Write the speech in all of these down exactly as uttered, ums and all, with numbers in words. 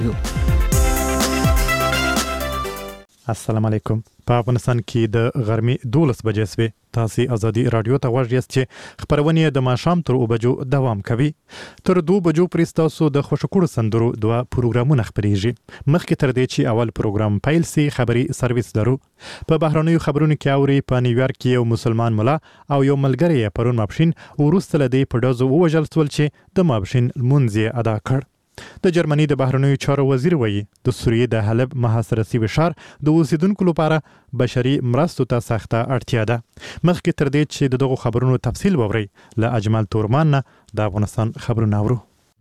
السلام علیکم. په افغانستان کې د غرمې دولس بجې سوې. تاسو ازادي رادیو ته غوږ یاست چې خبرونه د ماښام تر اوه بجو دوام کوي. تر دوه بجو پورې تاسو د خوشکړو سندرو دوه پروګرامونه خبريږي. مخکې تر دې چې اول پروګرام پیل سي خبري سرویس درو. په بهرنیو خبرونو کې اوري په نیویارک کې یو مسلمان مولا او یو ملګری یې پرون ماپښین ورسته لدی په دازو وژل سول چې د ماپښین لمونځ ادا کړ. د جرمني د بهرنیو چارو وزیر وایي د سوریې د حلب محاصره شوي ښار د اوسیدونکو لپاره بشري مرستو ته سخته اړتیا ده. مخکې تر دې چې دغه خبرونو تفصیل ووري له اجمل تورمان نه د افغانستان خبرونه اورو.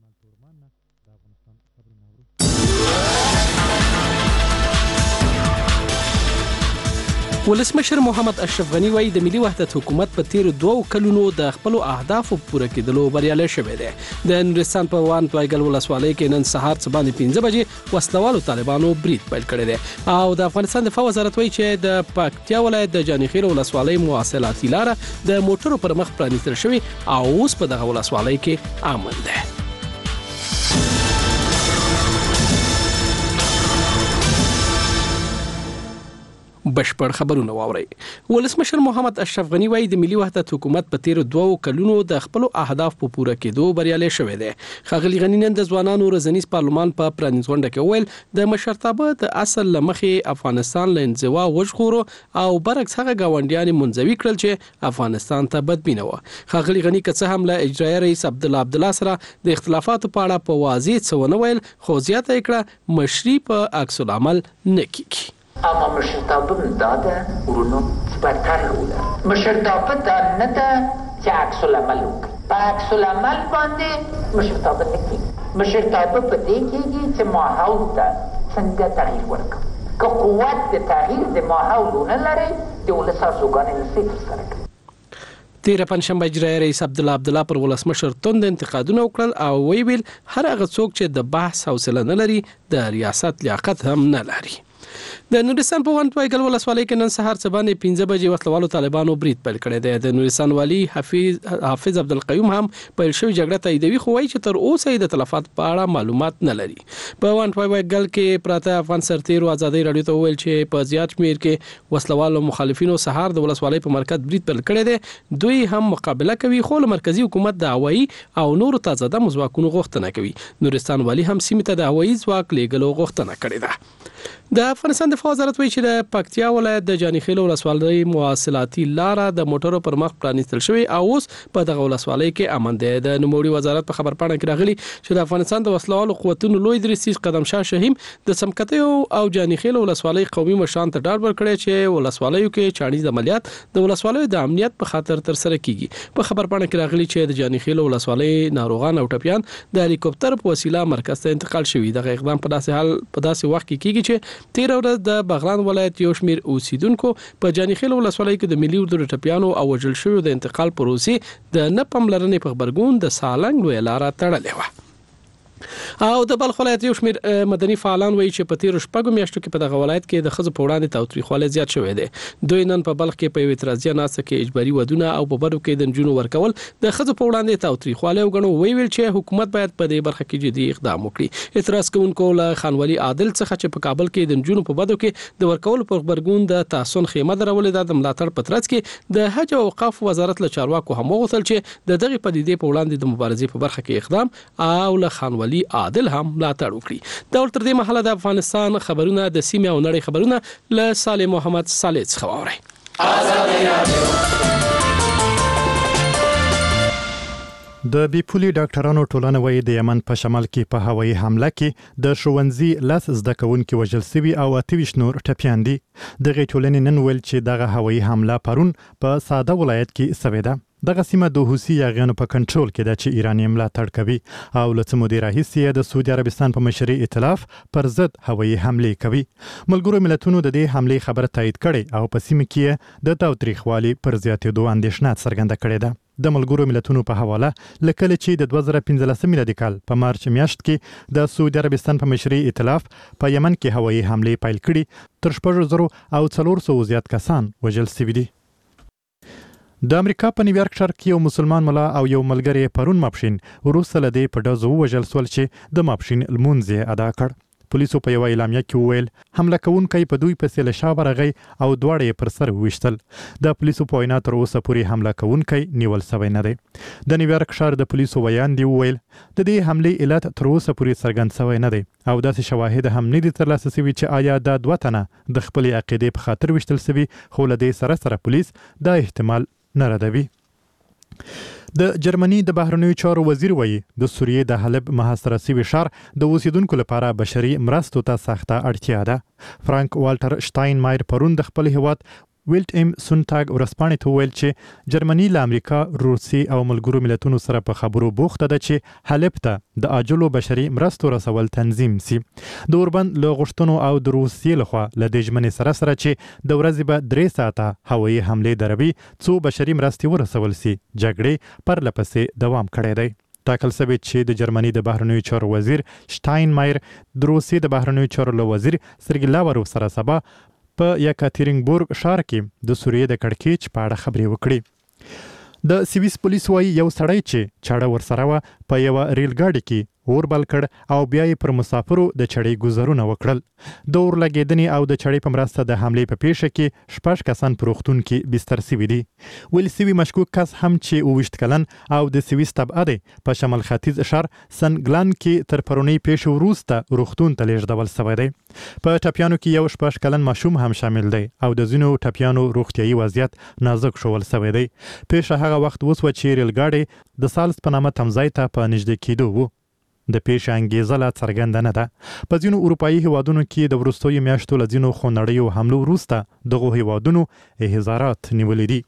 ولسمشر محمد اشرف غنی وایي د ملي وحدت حکومت په تیر دوه کلونو د خپل اهدافو پوره کېدلو بریالی شوی دی. د نورستان په وان توایګل ولسوالۍ کې نن سهار څه باندې پنځه بجې وسلوالو طالبانو برید پیل کړی دی او د افغانستان دفاع وزارت وایي چې د پکتیا ولایت د جانخیل ولسوالۍ مواصلاتي لاره د موټرو پر مخ پرانیستل شوی او اوس په دغه ولسوالۍ کې امن دی. بشپړ خبرونه واوري. ولسمشر محمد اشرف غنی وایي د ملي وحدت حکومت په تیر دوه کلونو د خپل اهداف په پوره کېدو بریالی شوی دی. ښاغلي غنی نن د ځوانانو ورځنیز پارلمان په پرانیز غونډه کې وویل د مشرتابه د اصل لمخې افغانستان له انزوا وژغورو او برعکس هغه گاونډیان منځوي کړل چې افغانستان ته بدبینه و. ښاغلي غنی که څه هم له اجرایي رئیس عبدالله عبدالله سره د اختلافاتو په اړه په واضح څه ونه ویل خو زیاته یې کړه مشري په عکس العمل نه کیږي. اما مشرتابه داده ورونو برتر روله مشرتابه دا نه ده چې عکس العمل وکړي په عکس العمل باندې مشرتابه نه کېږي. مشرتابه په دې کېږي چې ماحول ته څنګه تغییر ورکړو. که قوت د تغییر د ماحول ونه لري د ولس ارزوګانې نشي ترسره کوي. تیره پنځشنبه اجرایي رئیس عبدالله عبدالله پر ولسمشر توند انتقادونه وکړل او ویل هر هغه څوک چې د بحث حوصله نه لري د ریاست لیاقت هم نه لري. د نورستان په وان توایګل ولسوالۍ کې نن سهار څه باندې پنځه بجې وسلوالو طالبانو برید پیل کړی دی. د نورستان والي حافظ حافظ عبدالقیوم هم پیل شوی جګړه تاییدوي خو وایي چې تر اوسه یې د تلفات په اړه معلومات نه لري. په وان توایګل کې پراته افغان سرتیرو ازادي رادیو ته وویل چې په زیات شمېر کې وسلوالو مخالفینو سهار د ولسوالۍ په مرکز برید پیل کړی دی. دوی هم مقابله کوي خو له مرکزی حکومت د هوایي او نورو تازه دمو ځواکونو غوښتنه کوي. نورستان والي هم سیمې ته د هوایي ځواک لیږلو غوښتنه کړې ده. د افغانستان دفاع وزارت وایي چې د پکتیا ولایت د جانخیل ولسوالۍ مواصلاتي لاره د موټرو پر مخ پرانیستل شوی او اوس په دغه ولسوالۍ کې امن دی. د نوموړي وزارت په خبر پاڼه کې راغلي چې د افغانستان د وسلوالو قوتونو لوی درسي قدم شاه شهیم د سمکتیو او جانخیل ولسوالۍ قومي مشران ته ډاډ ورکړی چې ولسوالیو کې چاڼیز عملیات د ولسوالیو د امنیت په خاطر تر سره کیږي. په خبر پاڼه کې راغلي چې د جانخیل ولسوالۍ ناروغان او ټپیان د هلیکوپټر په وسیله مرکز ته انتقال شوي. دغه اقدام په داسې حال په داسې وخت کې کیږي چې تیر ورځ د بغلان ولایت یو شمېر اوسیدونکو په جانخیل ولسوالۍ کې د ملي اردو ټپیانو او وژل شویو د انتقال پروسې د نه پاملرنې په غبرګون د سالنګ لویه لاره تړلې وه. او د بلخ ولایت یو شمېر مدني فعالان وایي چې په تیرو شپږو میاشتو کې په دغه ولایت کې د ښځو په وړاندې تاوتریخوالی زیات شوی دی. دوی نن په بلخ کې په یوې اعتراضیه ناسته کې اجباري ودونه او په بدو کې د نجونو ورکول د ښځو په وړاندې تاوتریخوالی وګڼو. ویل چې حکومت باید په دې برخه کې جدي اقدام وکړي. اعتراض کوونکو له خانولي عادل څخه چې په کابل کې د نجونو په بدو کې د ورکول پر غبرګون د تحسن خیمه درولې ده د ملاتړ په ترڅ کې د حج او اوقاف وزارت له چارواکو هم وغوښتل چې د دغې پدیدې په وړاندې د مبارزې په برخه کې اقدام او له خانولي عادل هم ملاتړ وکړي. دا ول تر دې مهاله د افغانستان خبرونه د سیمې او نړۍ خبرونه له صالح محمد صالح څخه واورئ. د بیپولي ډاکټرانو ټولنه وایي د یمن په شمال کې په هوایي حمله کې د ښوونځي لاس زده کوونکي وژل شوي او اته ویشت نور ټپیان دي. دغې ټولنې نن ویل چې دغه هوایي حمله پرون په ساده ولایت کې شوې ده. دغه سیمه د حوثي یاغیانو په کنټرول کې ده چې ایران یې ملاتړ کوي او له څه مودې راهیسې د سعودي عربستان په مشرۍ ائتلاف پر ضد هوایي حملې کوي. ملګرو ملتونو د دې حملې خبره تایید کړې او په سیمه کې د تاوتریخوالي پر زیاتېدو اندېښنه څرګنده کړې ده. د ملګرو ملتونو په حواله لکه چې د دوه زره پنځلسم میلادي کال په مارچ میاشت کې د سعودي عربستان په مشرۍ ائتلاف په یمن کې هوایي حملې پیل کړي تر شپږ زره او څلور سوه زیات کسان وژل شوي دي. د امریکا په نیویارک ښار کې یو مسلمان ملا او یو ملګری پرون ماپښین وروسته له دې په ډزو ووژل شول چې د ماپښین لمونځ یې ادا کړ. پولیسو په یو اعلامیه کې وویل حمله کوونکی په دوی پسې له شا ورغی او دواړه یې پر سر وویشتل. د پولیسو په وینا تر اوسه پورې حمله کوونکی نیول شوی نه دی. د نیویارک ښار د پولیسو ویاندې وویل د دې حملې علت تر اوسه پورې څرګند شوی نه دی او داسې شواهد هم نه دي ترلاسه شوي چې آیا دا دوه تنه د خپلې عقیدې په خاطر ویشتل شوي، خو له دې سره سره پولیس دا احتمال نه ردوي. د جرمني د بهرنیو چارو وزیر وایي د سوریې د حلب محاصره شوي ښار د اوسیدونکو لپاره بشري مرستو ته سخته اړتیا ده. فرانک والټر شتاین مایر پرون د خپل هیواد ویلټ ام سونټاګ ورسپانې ته ویل چې جرمني له امریکا، روسي او ملګرو ملتونو سره په خبرو بوخته ده چې حلب ته د عاجلو بشري مرستو رسول تنظیم سي. د اوربند له غوښتنو او د روسیې لخوا له دې ژمنې سره سره چې د ورځې به درې ساعته هوایي حملې دروي څو بشري مرستې ورسول سي، جګړې پرله پسې دوام کړی دی. ټاکل شوی چې د جرمني د بهرنیو چارو وزیر شتاین مایر د روسیې د بهرنیو چارو له وزیر سرګی لاوروف سره سبا په یکاترینبورګ ښار کې د سوریې د کړکېچ په اړه خبرې وکړي. د سویس پولیس وایي یو سړی چې چاړه ورسره وه په یوه ریل ګاډي کې اور بل کړ او بیا یې پر مسافرو د چړې ګزارونه وکړل. د اور لګېدنې او د چړې په مرسته د حملې په پیښه کې شپږ کسان په روغتون کې بستر شوي دي. ویل شوي مشکوک کس هم چې اوه ویشت کلن او د سویس طبعه دی په شمال ختیځ ښار سنګلان کې تر پرونۍ پیښې وروسته روغتون ته لیږدول شوی دی. په ټپیانو کې یو شپږ کلن ماشوم هم شامل دی او د ځینو ټپیانو روغتیایي وضعیت نازک ښوول شوی دی. پیښه هغه وخت وسوه چې ریل ګاډی د سالس په نامه تمځای ته په نږدې کېدو و. د پیښې انګیزه لا څرګنده نه ده. په ځینو اروپایي هیوادونو کې د وروستیو میاشتو له ځینو خونړیو حملو وروسته دغو هیوادونو احزارات نیولي دي.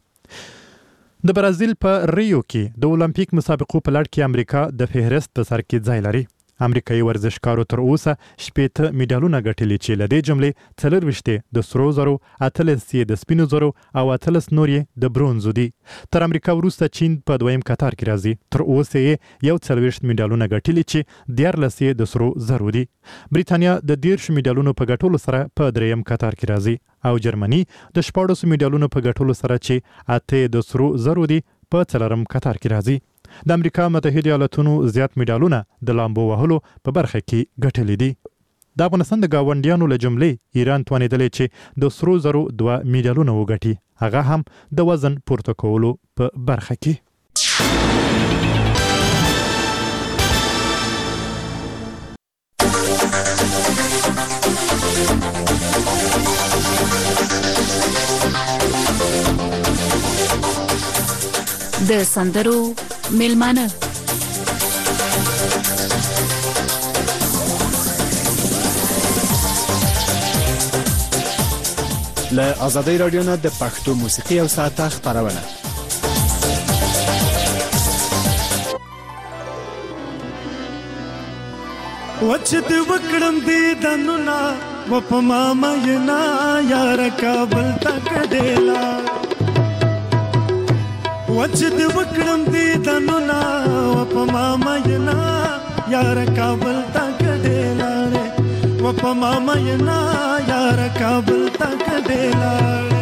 د برازیل په ریو کې د اولمپیک مسابقو په لړ کې امریکا د فهرست په سر کې ځای لري. امریکایي ورزشکارو تر اوسه شپېته میډالونه ګټلي چې له دې جملې څلرویشت د سرو زرو، اتلس یې د سپینو زرو او اتلس نور یې د برونزو دي. تر امریکا وروسته چین په دویم کتار کې راځي. تر اوسه یې یو څلوېښت میډالونه ګټلي چې دیارلس یې د سرو زرو دي. بریتانیا د دېرش میډالونو په ګټلو سره په دریم کتار کې راځي او جرمني د شپاړسو میډالونو په ګټلو سره چې اته د سرو زرو دي په څلورم کتار کې راځي. د امریکا متحده ایالاتونو زیات میډالونه د لامبو وهلو په برخه کې ګټلي دي. د افغانستان د ګاونډیانو له جملې ایران توانېدلی چې د سرو زرو دوه میډالونه وګټي، هغه هم د وزن پورته کولو په برخه کې. د سندرو میلمانه له آزادۍ رادیو نه د پښتو موسیقي او ساعته خبرونه. وچد وکړم دې دنونا و په ماما ینا یار کابل تک ډېلا وچد وکړم دې دنونا و په ماما ینا یار کابل تک ډېلا و په ماما ینا یار کابل تک ډېلا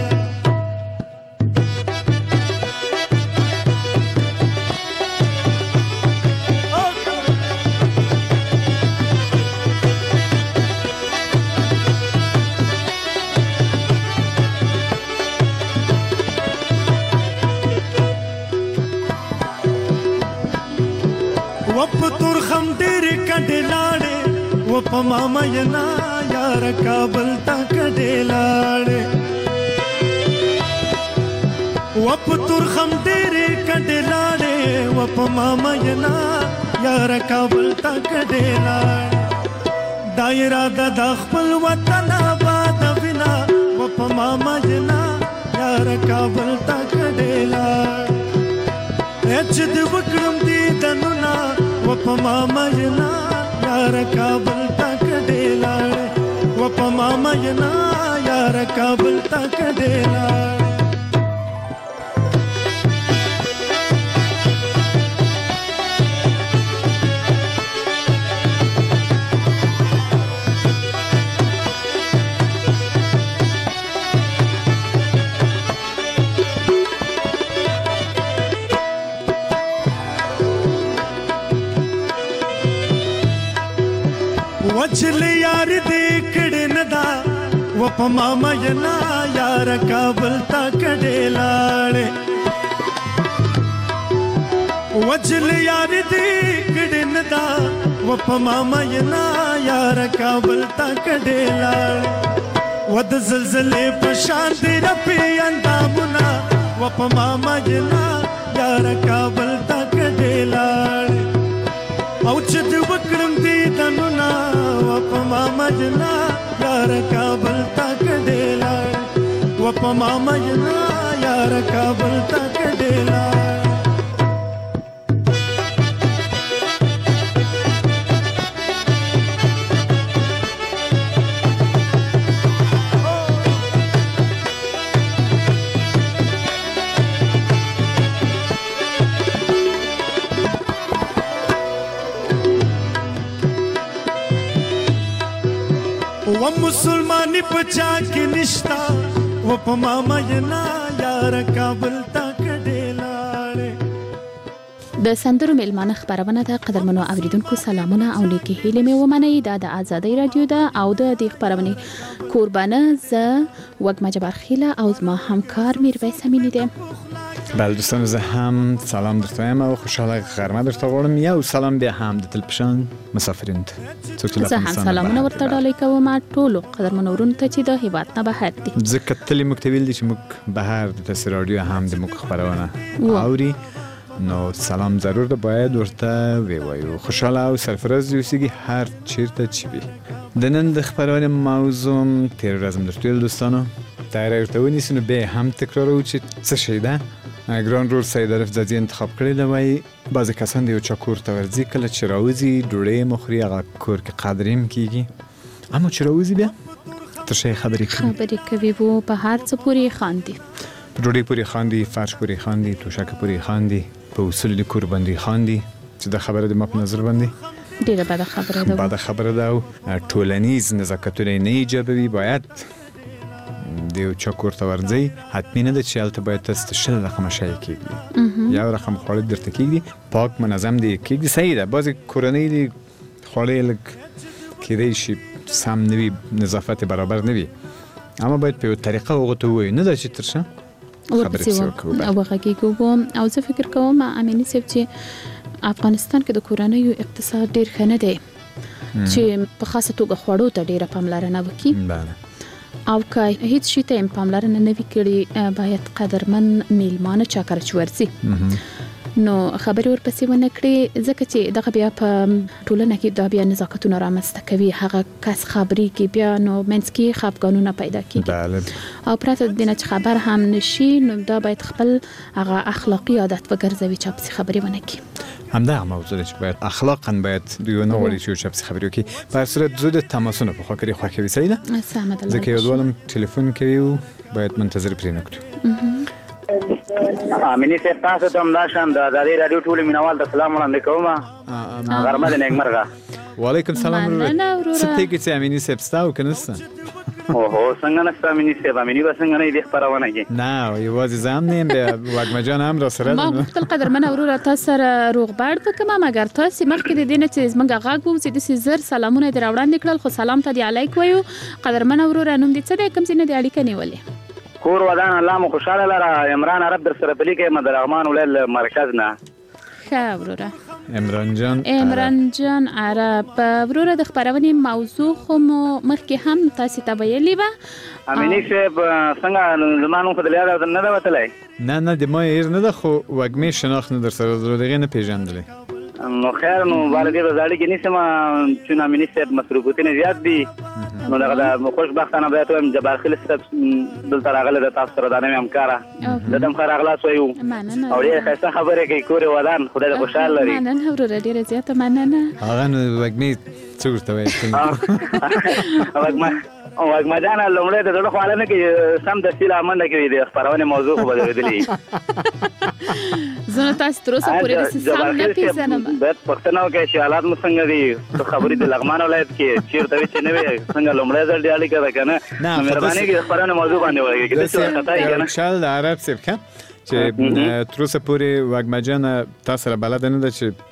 و په ماما ینا یار کابل تک ډېلاړې و په تورخم ډېرې کډېلاړې و په ماما ینا یار کابل تک ډېلاړې دایره د خپل وطن آباد وینا و په ماما ینا یار کابل تک ډېلاړې چې د وکړم دې دنونا و په ماما ینا یار کابل تک ډېلاړې و په ماما ینا یار کابل تک ډېلاړې وچل یار یار دې کړه ندا و په ماما ینا یار کابل تا کډې لاړې وجل یار دې کړه ندا و په ماما ینا یار کابل تا کډې لاړې ود زلزلې په شان دې رپې اندامونه و په ماما ینا یار کابل تا کډې لاړې او چې دې وکړم دې دنونه و په ماما ینا یار کابل تا کډې لاړې و په ماما ینا یار کابل تا کډې لاړې و مسلمانی پچا کې نشتا و په ماما ینا یار کابل تا کډې لاړې د سندرو میلمانه خبرونه ده. قدرمنو اوریدونکو سلامونه او نیکی هیله مې ومنئ. دا د آزادۍ رادیو ده او د دې خبرونه قربانه زه وګما جبار خیله او زما همکار میرویس امینی ده. بله دوستان، زه هم سلام درته وایم او خوشحاله غرمه درته غواړم. یو سلام بیا هم د تلپشن مسافرینو ته، څوک چې له زه هم سلامونه ورته ډالۍ کوم ټولو قدرمنو ورونو ته چې د هیواد نه بهر دي. ځکه تلې موږ ته ویل دي چې موږ بهر د تاسې راډیو هم د موږ خبرونه اوري، نو سلام ضرور ده باید ورته ووایو. خوشحاله او سرفراز اوسیږي هر چیرته چې وي. د نن د خبرونه موضوع تیر ورځ هم درته ویل دوستانو، تیاری ورته ونیسو نو بیا هم تکرارو چې څه شی ده. ګران رول سید عارف ځاځي انتخاب کړی دی. وایي بعضې کسان د یو چا کور ته ورځي، کله چې راوځي ډوډۍ یې مخوري، هغه کور کې قدر یې هم کېږي، اما چې راوځي بیا تر شی خبرې کوي خبرې کوي و په هر څه پورې خاندي، په ډوډۍ پورې خاندي، فرش پورې خاندي، توشکه پورې خاندي، په اصول د کور باندې خاندي، چې دا خبره د ما په نظر باندې ډېره بده خبره ده. بده خبره ده او ټولنیز نزاکتونه یې نه ایجابوي. باید د یو چا کور ته ورځئ، حتمي نه ده چې هلته باید تاسو ته شل رقمه شی کېږدي، یو رقم خواړه درته کېږدي، پاک منظم دې کېږدي. صحیح ده، بعضې کورنۍ دې خواړه یې لږ کېدی شي سم نه وي، نظافت برابر نه وي، اما باید په یو طریقه هغو ته ووایو، نه ده چې تر شه خبرې څه وکړو وغږېږو. او زه فکر کوم امیني صاحب چې افغانستان کې د کورنیو اقتصاد ډېر ښه نه دی چې په خاصه توګه خوړو ته ډېره پاملرنه وکړي. بله، او که هیڅ شي ته پاملرنه نه وي کړې، باید قدرمن میلمانه چاکر چې ورځي نو خبرې ورپسې ونه کړي، ځکه چې دغه بیا په ټولنه کې دا بیا نزاکتونه رامنځته کوي. هغه کس خبرې کې بیا نو منځ کې خفګانونه پیدا کېږي او پرته د دې نه چې خبر هم نشي، نو دا باید خپل هغه اخلاقي عادت وګرځوي چې پسې خبرې ونه کړي. همدغه موضوع ده چې باید اخلاقاً باید دوی نه غواړي چې یو چا پسې خبرې وکړي. په هر صورت زه د تماسونه په خوا کړې خوښوي. صحیح ده، سمه ده، ځکه یو دوالم ټلیفون کوي او باید منتظر پرې نه کړو. امینی صاحب تاسو ته هم دا شان د آزادۍ راډیو ټولو مینوال ته سلام وړاندې کوم. غرمه د نیکمرغه. وعلیکم سلام ورور. څه پېښې چې امینی صاحب ستا او که نه ستا؟ اوهو څنګه نسته امیني صاحب؟ امیني به څنګه نه وي دې خپرونه کې؟ نه یوازې زه هم نه یم، وږمه جان هم راسره ده. ما غوښتل قدرمنه وروره تاسو سره روغبړ وکړم، مګر تاسې مخکې د دې نه چې زموږ غږ ووځي داسې زر سلامونه یې در وړاندې کړل، خو سلام ته دې علیک وایو. قدرمنه وروره نوم دې څه دی؟ کوم ځای نه دې اړیکه نیولې؟ کور ودان الله مو خوشحاله لره. عمران عرب در سره پلي کوم د لغمان ولایت مرکز نه. ښه وروره عمران جان عمران جان عرب. وروره د خبرونې موضوع خو مو مخکې هم تاسې ته ویلې وه. امیني صاحب څنګه زما نوم خو د یاده نه ده وتلی؟ نه نه د ما هیر نه ده، خو وږمې شناخت نه در سره درلود، هغې نه پېژندلې. نو خیر نو بالا دې به زه اړیکې نیسم، چون امیني صاحب مصروفیتونه زیات دي. نو دغه د خوشبختانه باید وایم جبار خیل صاحب دلته راغلی د تاسو سره دا نوې همکاره د دم ښه راغلاست وایو او ډېرې ښایسته خبرې کوي. کور یې ودان، خدای دې خوشحال لري. مننه وروره، ډېره زیاته مننه. هغه نو وږمې څه ورته وایي؟ وږمه جانه لومړی د زړه خواله نه کوي، سم دستي له منډه کوي. د خپرونې موضوع خو به درېدلې زه نو تاسو تر اوسه پورې داسې سم نه پېژنم. باید پوښتنه وکړئ چې حالات مو څنګه دي؟ خبرې د لغمان ولایت کې چېرته وي چې نه وي، څنګه لومړی ځل دې اړیکه ده که نه؟ مهرباني وکړئ د خپرونې موضوع باندې وغږېږئ. داسې وارخطا یې که نه؟ شال د عرب صاحب ښه چې تر اوسه پورې وږمه جانه تا سره بلده نه ده چې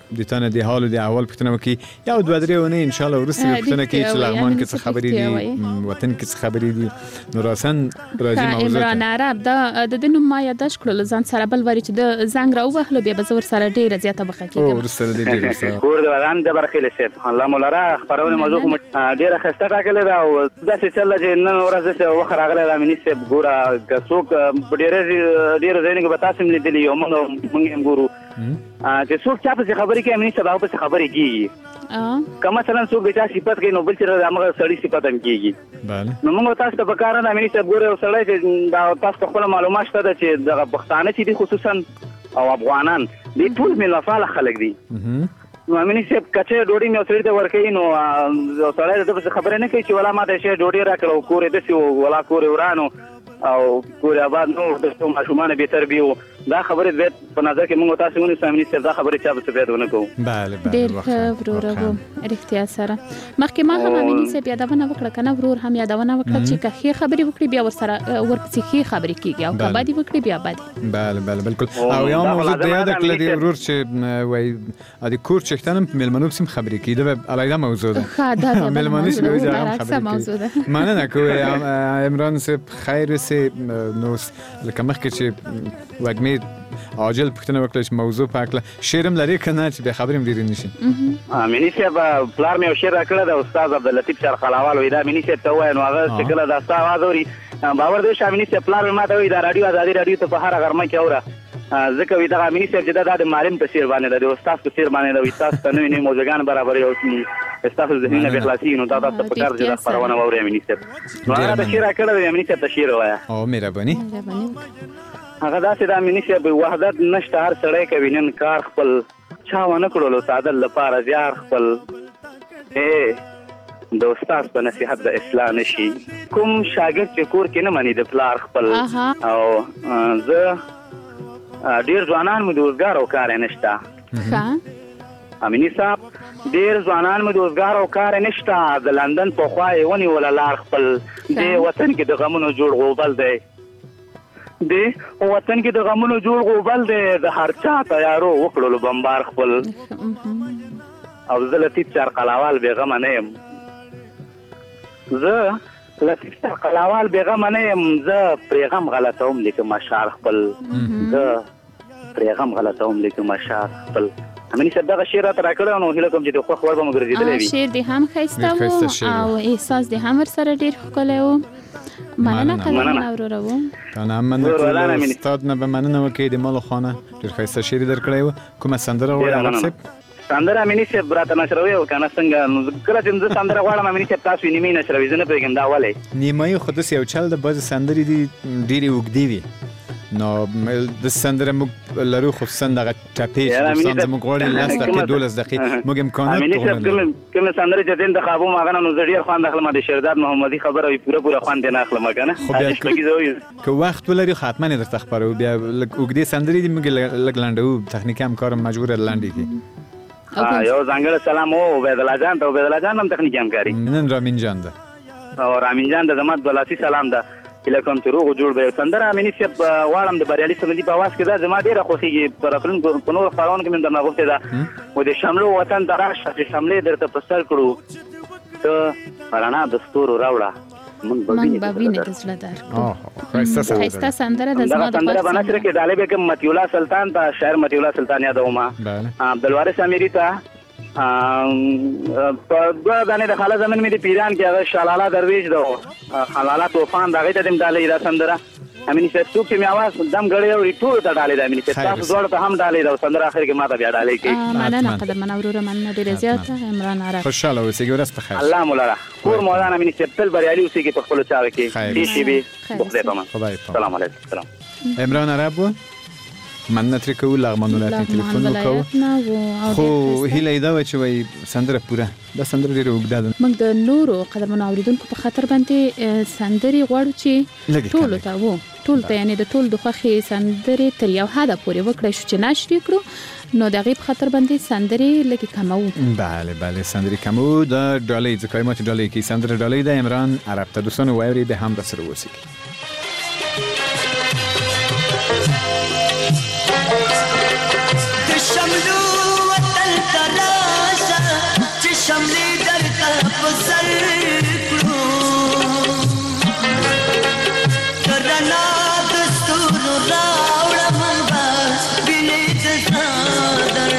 د تانه د حال او د احوال پوښتنه وکړي یا دوه درې ونه ان شاء الله ورسره پوښتنه کوي چې لغمان کې څه خبرې دي وطن کې څه خبرې دي نو راسن راځي موضوع عمران عرب دا د دنو ما یاداش کړل ځان سره بل وری چې د زنګ راو وهلو بیا به زور سره ډیره زیاته بخه کیږي او ورسره ډیره سره کور د وغان د برخې لسه الله مولا خبرونه موضوع کوم ډیره خسته راکله دا او دا چې چل چې نن ورځ څه وخت راغله د منیسب ګوره کڅوک ډیره ډیره زینګ به تاسو ملي دي یو موږ موږ هم ګورو چې څوک چا په خبرې کې منیسب هغه په خبرې کیږي کما مثلا څوک د چا صفات کې نو بل چې هغه سړی صفات هم کیږي bale نو موږ تاسو ته په کار نه منیسب ګوره او سړی چې دا تاسو خپل معلومات شته چې د پښتانه چې دي خصوصا او افغانان دي ټول ملافاله خلک دي نو امینی صاحب کچه ډوډۍ مې اوسړي ته ورکې نو سړی د خبرې نه کوي چې ولا ماته شي ډوډۍ راکړو کورې د سی ولا کورې ورانو او کورې آباد نو د څو ماشومان به تربیو دا خبره د په نظر کې موږ تاسو ونی سامنے څه دا خبره چا په څه ونه کوو bale bale ډېر ورورو اړتیا سره مخکې ما هم امینی صاحب یادونه وکړه کنه ورور هم یادونه وکړه چې که خې خبرې وکړي بیا ورسره ورپسې خې خبرې کیږي او که باندې وکړي بیا باندې bale bale بالکل او یو موضوع د یاد کړل دی ورور چې وای ادي کور چختنم ملمنوب سم خبرې کیده به علایده موضوع ده ها دا ملمنی سم خبرې موضوع ده معنی نه کوي عمران صاحب خیر سه نو لکه مخکې چې وګمې عاجل پښتنه وکړه چې موضوع پاکله شیرم لري کنه چې به خبرم ډیر نشي امینی صاحب پلار مې شیر راکړه د استاد عبداللطیف شر خلاوال وې دا امینی صاحب ته وای نو هغه چې کله دا ستا आवाज اوري باور دې شامینی صاحب پلار مې ماته وې دا رادیو ازادي رادیو ته په هر غرمه کې اوره ځکه وې دا امینی صاحب چې دا د معلم تصویر باندې د استاد تصویر باندې د استاد تنوي نه موزګان برابر یو استاد ذهني نه بخلاصي نو دا تاسو په کار چې خبرونه ووري امینی صاحب نو هغه د شیر راکړه امینی صاحب تشیر وای او مهرباني هغه داسې د امینی صاحب وحدت نشته هر سړی کوي نن کار خپل چا ونه کړلو ساده لپاره زیار خپل اے د استاد په نصیحت د اصلاح نشي کوم شاګرد چې کور کې نه مانی د پلار خپل او زه ډیر ځوانان مې د روزګار او کار نشته ښه امینی صاحب ډیر ځوانان مې د روزګار او کار نشته د لندن په خوا یې ونیول لار خپل د وطن کې د غمونو جوړ غوبل دی د وطن کې د غمونو جوړ غوبل دی د هر چا تیارو وکړلو بمبار خپل او زه لطیف چار قلاوال بیغمه نه یم زه لطیف چار قلاوال بیغمه نه یم زه پرېغم غلطوم لیکم اشعار خپل زه پرېغم غلطوم لیکم اشعار خپل امینی صاحب دا شعر راته راکړی نو هیله کوم چې د خوښ وړ به مو ګرځېدلی وي شعر دې هم ښایسته و او احساس دې هم ورسره ډېر ښکلی و مننه قدرمنه وراره و کنه مننه استاد نه به مننه وکړي د مالو خانه ډېر ښایسته شعر یې درکړی و کومه سندره غواړې عرب صاحب سندره امینی صاحب راته نشروي او کنه څنګه کله چې زه سندره غواړم امینی صاحب تاسو یې نیمه نشروي زه نه پوهېږم دا ولې نیمه یې خو داسې یو چل د بعضې سندرې دي ډېرې اوږدې وي نو د سندره موږ لرو خصوصا دغه ټپې چې دوستان زموږ غواړي لس دقیقې دولس دقیقې موږ امکانات امینی صاحب کومه سندره چې دین د خوابو ماغه نو زه ډېر خوند اخلم د شهردار محمدي خبره وي پوره پوره خوند نه اخلم کنه خو بیا که وخت ولري حتما درته خبرو بیا اوږدې سندرې دي موږ لږ لنډو تخنیکي همکار مجبور لنډې کړي یو ځانګړی سلام او عبید الله جان ته عبید الله جان هم تخنیکي همکاري نن رامین جان ده او رامین جان د زمات بلاسي سلام ده کله کوم چې روغ جوړ به سندره امینی صاحب واړم د بریالي سمندي په आवाज کې دا زما ډیره خوښیږي پر خپل په نور خبرونه کې من دغه غوښته ده و د شملو وطن دراشه چې شملې درته په سر کړو ته فرانا دستور راوړه من بابینه د زړه دار اه خسته سندره د زما د سندره بنشر کې دالې به کوم متي الله سلطان ته شاعر متي الله سلطان یادوما عبدالوارث امیری ته په دوه دانې د خاله زمن مې د پیران کې هغه شلاله درویش ده خلاله طوفان دغه ته دم ډالې دا سندره امینی صاحب څوک چې مې आवाज دم غړې او ټول ته ډالې دا امینی صاحب تاسو ډول ته هم ډالې دا سندره اخر کې ماته بیا ډالې کې مننه قدرمنه وروره مننه ډېر زیاته عمران عرب خوشاله اوسئ ورځ په خیر الله مولا کور مولانا امینی صاحب تل بریالي اوسئ په خپل چارو کې دې شي به خدای پامان سلام علیکم سلام عمران عرب من نترې کوو لغمان ولایت تلیفون وکړو خو هیله یې دا وه چې وایي سندره پوره دا سندره ډېره اوږده ده موږ د نورو قدمونو اورېدونکو په خاطر باندې سندرې غواړو چې ټولو ته و ټولو ته یعنې د ټولو د خوښې سندرې تر یو حده پورې وکړی شو چې نشر یې کړو نو د هغې په خاطر باندې سندرې لږې کموو بله بله سندرې کموو دا ډالۍ ځکه ماتې ډالۍ کوي سندره ډالۍ ده عمران عرب ته دوستانو واورئ به هم راسره اوسئ شملو وطن شملې درته په سر کړو کرنا د ستورو راوړم بس وینې د صادر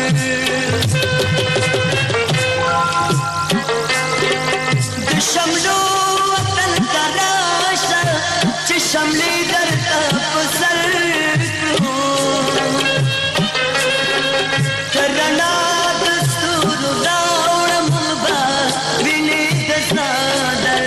د شملو وطن ته راشه چې شملې درته په سر کړو کرنا د ستورو راوړم بس وینې د صادر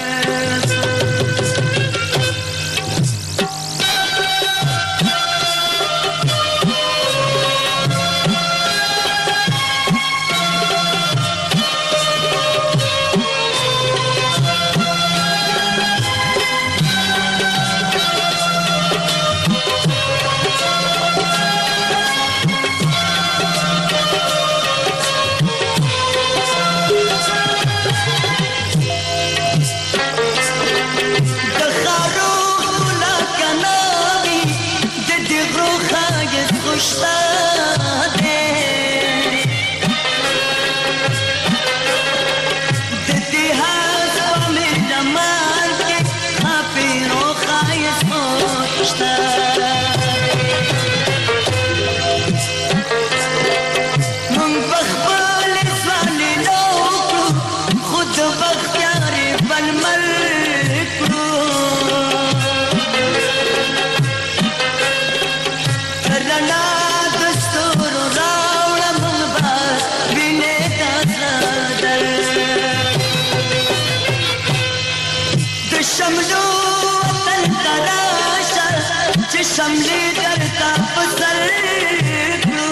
شملې درته په سر کړو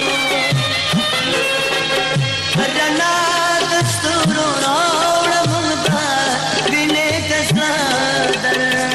رڼا د ستورو راوړم بس وینې د صادر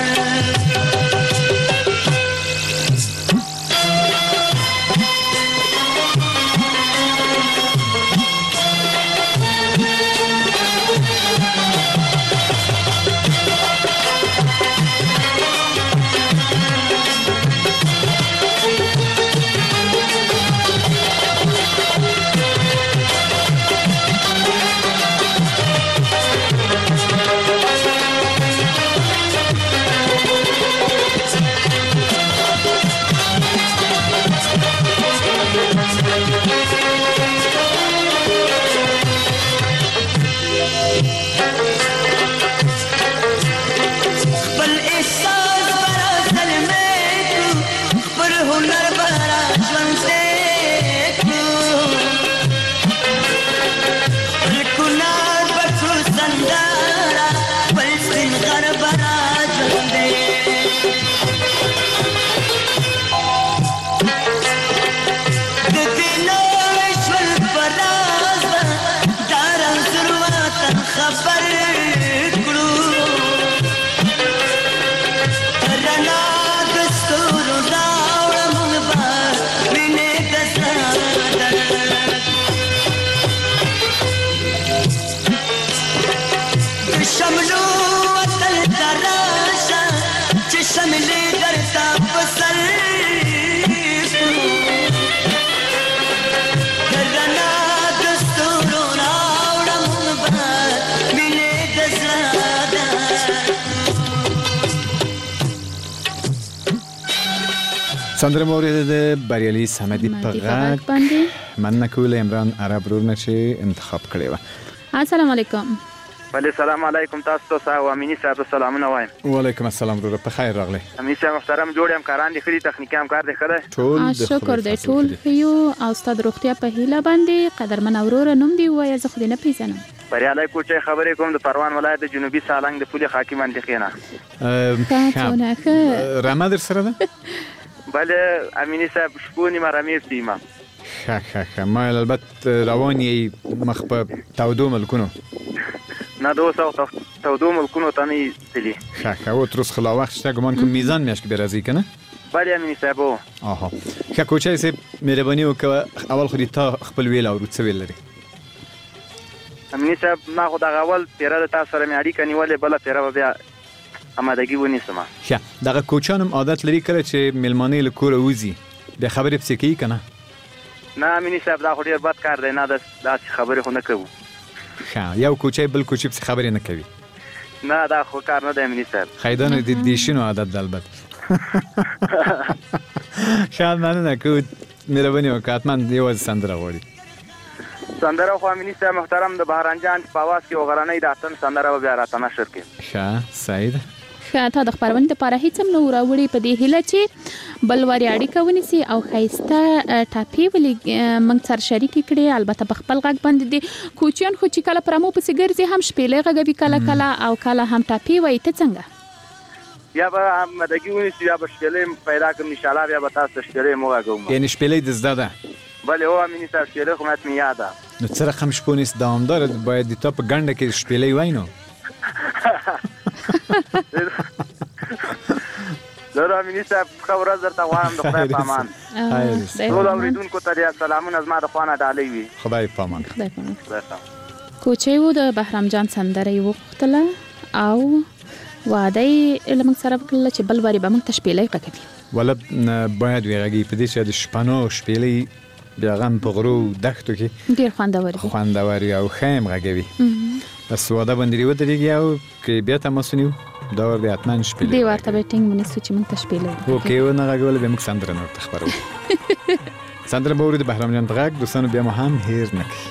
سندره مورد بریالي صمدي په غږ باندې مننه کوله عمران عرب ورونه چې انتخاب کړی و. السلام علیکم. بله سلام علیکم تاسو ته او امینی صاحب سلامونه وایم. وعلیکم السلام ورور په خیر راغلی. امینی صاحب محترم جوړ یم کاران دي خري تخنیکی هم کار دی خره ټول شکر دی ټول یو او ستاسو روغتیا په هیله باندې قدرمن اورور نوم دی وای زه خو نه پیژنم. بریالي کوچه خبرې کوم د پروان ولایت د جنوبي سالنګ د پولي حاکم منطقې نه. رحمت در سره ده؟ بله امینی صاحب شپونی مرامیر سیما. ښه ښه ښه ما البته روان یې مخ په تودو ملکونو نه دو سو تودو ملکونو ته نه تللی. ښه ښه او تر اوسه خو لا وخت شته ګمان کوم میزان میاشت کې به راځي که نه؟ بله امینی صاحب او آها ښه کوچی صاحب مهرباني وکړه اول خو دې تا خپل ویل اورو څه ویل لري؟ امینی صاحب ما خو دغه اول پیره د تاسو سره مې اړیکه نیولې بله پیره به بیا امادګي ونیسم. ښه دغه کوچان هم عادت لري کله چې میلمانې له کوره وځي بیا خبرې پسې کوي که نه؟ نه امینی صاحب دا خو ډېر بد کار دی نه داسې خبرې خو نه کوو. ښه یو کوچی بل کوچی پسې خبرې نه کوي نه دا خو کار نه دی امني صاحب خیدانو د دې شنو عادت د البته شاید مننه که مهرباني وکړه حتما یوازې سندره غواړي سندره خو امني صاحب محترم د بهران جان په اواز کې وغرنۍ د اتن سندره به بیا راته نشر کړي ښه صحیح ده ښه تا د خپرونې دپاره هېڅ هم نه و راوړي په دې هیله چې بل وارې اړیکه ونیسي او ښایسته ټاپې ولې موږ سره شریکې کړې البته په خپل غږ باندې دي کوچیان خو چې کله پر امو پسې ګرځي هم شپېلۍ غږوي کله کله او کله هم ټاپې وایي ته څنګه یا به مدګي ونیسو یا به شپېلۍ پیدا کړم انشاءالله بیا به تاسو ته شپېلۍ هم وغږوم یعنې شپېلۍ د زده ده بله هو امیني صاحب شپېلۍ خو ماته مې یاد ده نو څه رقم شپونیس دوامداره باید د تا په ګنډه کې شپېلۍ وای نو زه امیني صاحب ښه ورځ درته غواړم د خدای په امان ټول اورېدونکو ته د سلامونه زما د خوا نه ډالۍ وي خدای په امان کوچی و د بهرام جان سندره یې وغوښتله او وعده یې له موږ سره وکړله چې بل وارې به موږ ته شپېلۍ غږوي ولا باید ویغږي په دې چې د شپنو شپېلۍ بیا غم په غرو دښتو کې ډېر خوندور وي خوندور وي او ښه هم غږوي بس واده باندې ودرېږي او که بیا تماس ونیو دا ور بیا حتما شپېلۍ دې ورته به ټینګ ونیسو چې موږ ته شپېلۍ هو که یې ونه غږوله بیا موږ سندره نه ورته خپروو سندره به اورو د بهرام جان په غږ دوستانو بیا مو هم هېر نه کړي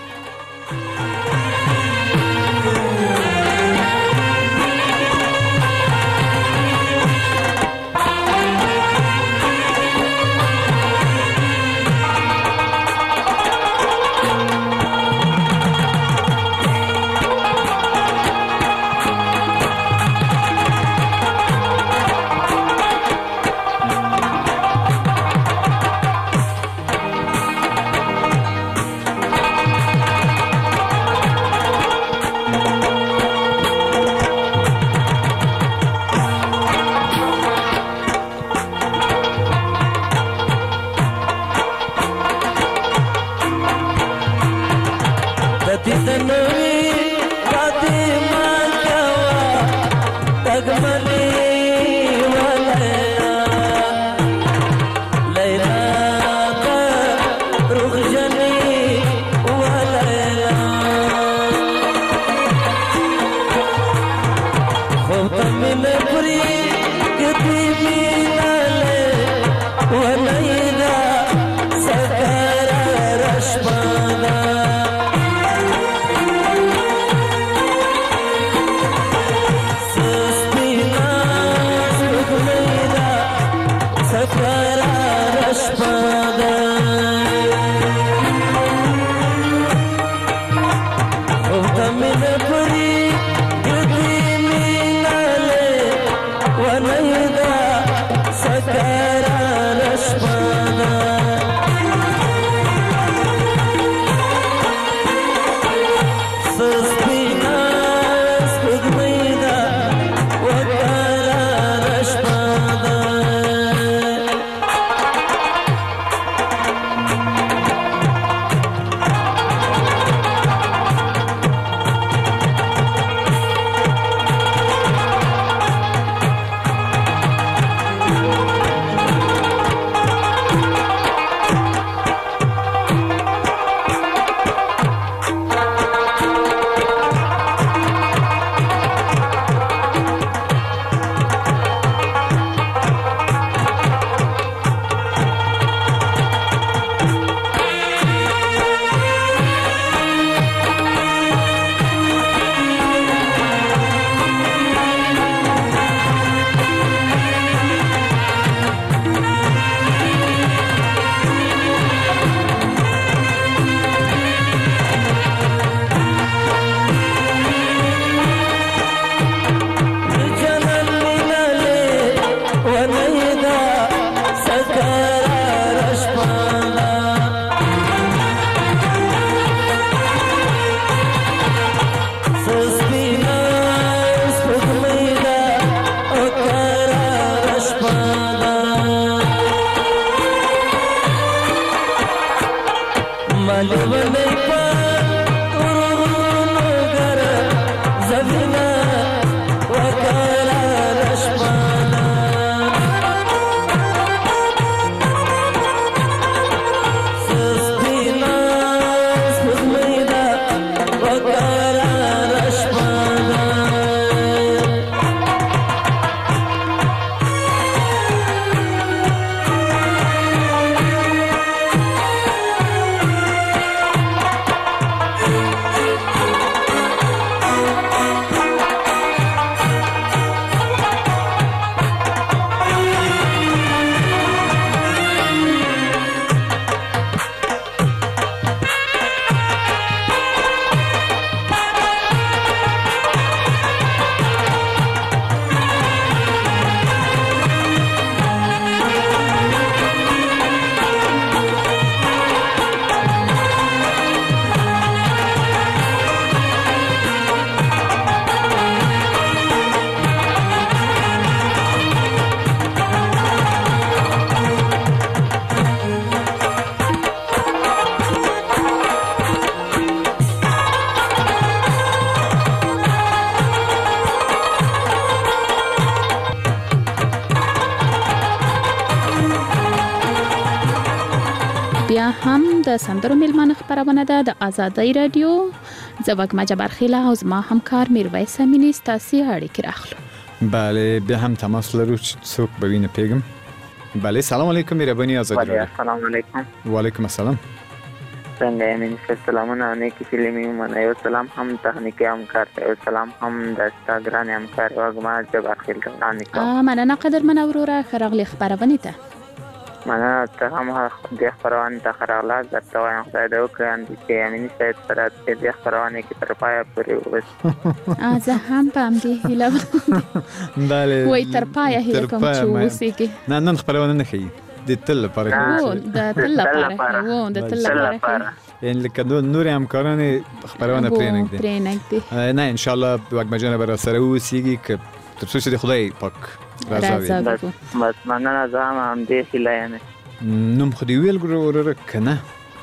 هم د سندرو میلمانه خبرونه ده د آزادۍ رادیو. زه وګما جبرخیله او زما همکار میرویس امینی ستاسي اړیکې راخلو. بله بیا هم تماس لرو چې څوک به وینه پیغام. بله سلام علیکم مهربانی آزادی رادیو. سلام علیکم. و علیکم السلام. څنګه یې مینه سلامونه نیکی فلمي منه یو سلام هم تخنیکی همکار ته یو سلام هم د انستګرام همکار وګما جبرخیله تانیکو. ا مننه قدرمن اوروره خرغلی خبرونه ته. مننه ته هم د خبرونه ته خرغلا درته وایم خدای دې وکړي چې امینی صاحب سره د خبرونه کې تر پایه پورې وس. زه هم په همدې هیله بله وای تر پایه هیله کوم چې وسیږي. نه نن خبرونه نه خي د تل لپاره او د تل لپاره وو د تل لپاره یعنی لکه نور همکاران خبرونه پرېنګ دي پرېنګ دي نه ان شاء الله وګما جناب را سره وسیږي که تر څو چې خدای پاک راځي. بس مننه زه هم دې هیله یم. نوم خو دې ویل ګورو ورره کنه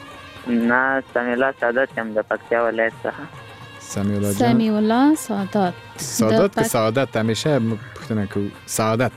نه سمیع الله سعادت هم د پکتیا ولایت څخه. سمیع الله جان سمیع الله سعادت سعادت که سعادت همیشه پوښتنه کوو سعادت.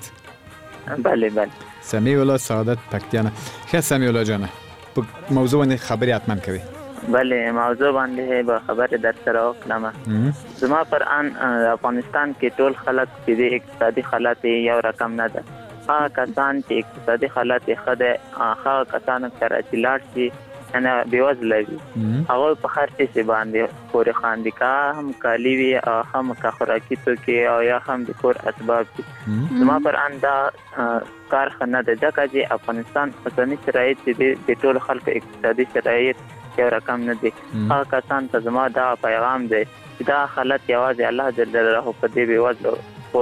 بله بله سمیع الله سعادت پکتیانه. خیر سمیع الله جان په موضوع باندې خبرې حتما کوي. بله موضوع باندې به خبرې در سره وکړم. زما پر ان افغانستان کې ټول خلک چې د اقتصادي حالت یو رقم نه ده. هغه کسان چې اقتصادي حالت ښه ده هغه کسانو سره چې لاړ شي نه بېوزله وي هغوی په هر څه باندې پورې خاندي که هم کالي وي او هم که خوراکي توکي او یا هم د کور اسباب وي. زما پر ان دا کار ښه نه ده ځکه چې افغانستان اوسني شرایط چې دي د ټولو خلکو اقتصادي شرایط یو رقم نه دي. هغه کسان ته زما دا پیغام دی چې دا حالت یوازې الله جل جلاله په دې بېوزلو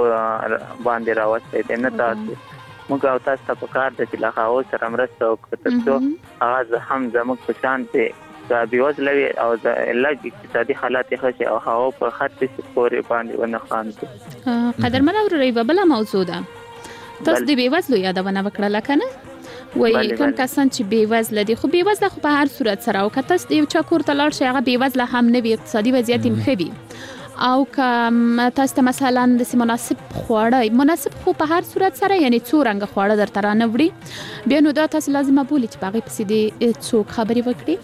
باندې راوستی دی نه تاسو. موږ او تاسو ته پکار ده چې له هغو سره مرسته وکړو تر څو هغه هم زموږ په شان چې بېوزله وي او لږ اقتصادي حالات یې ښه شي او هغو په هر څه پورې باندې ونه خاندي. قدرمن اورئ یوه بله موضوع ده. تاسو د بېوزلو یادونه وکړله که نه وایي کوم کسان چې بېوزله دي خو بېوزله خو په هر صورت سره او که تاسو د یو چا کور ته لاړ شئ هغه بېوزله هم نه وي اقتصادي وضعیت یې ښه وي او که تاسو ته مثلا د مناسب خواړه مناسب خو په هر صورت سره یعنی څو رنګه خواړه درته رانه وړي بیا نو دا تاسو لازمه بولي چې په هغې پسې دې څوک خبرې وکړي.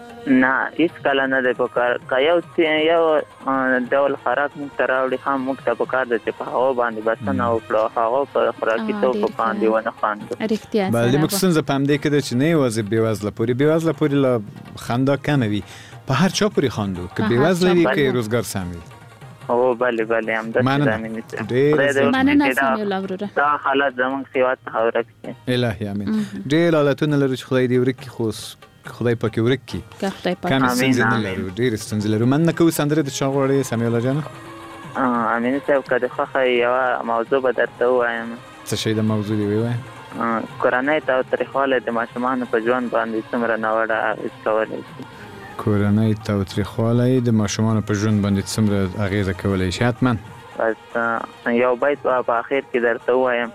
نه هیڅکله نه دی پکار که یو یو ډول خوراک موږ ته راوړي هم موږ ته پکار ده چې په هغو باندې بسنه وکړو هغو په خوراکي توکو باندې ونه خاندو. بله موږ ستونزه په همدې کې ده چې نه یوازې بېوزله پورې بېوزله پورې له خندا کمه وي په هر چا پورې خاندو که بېوزله وي که روزګار سم وي. او بله بله همداسې ده امین صاحب. مننه سمیع الله وروره. دا حالت زموږ هېواد څخه ورک شي. الهي امین. ډېر حالتونه لرو چې خدای دې ورک کړي خو خدای پاک یې ورک کړي. که خدای پاک کمې ستونزې نه لرو ډېرې ستونزې لرو. مننه کوو سندرې د چا غواړې سمیع الله جانه؟ امین صاحب که د خوښه یوه موضوع به درته ووایم. څه شی د موضوع دې ووایه؟ کورنۍ تاوتریخوالی د ماشومانو په ژوند باندې څومره ناوړه اغېز کولی شي. کورنۍ تاوتریخوالی د ماشومانو په ژوند باندې څومره اغېزه کولی شي؟ حتما. بس یو بیت به په اخر کې درته ووایم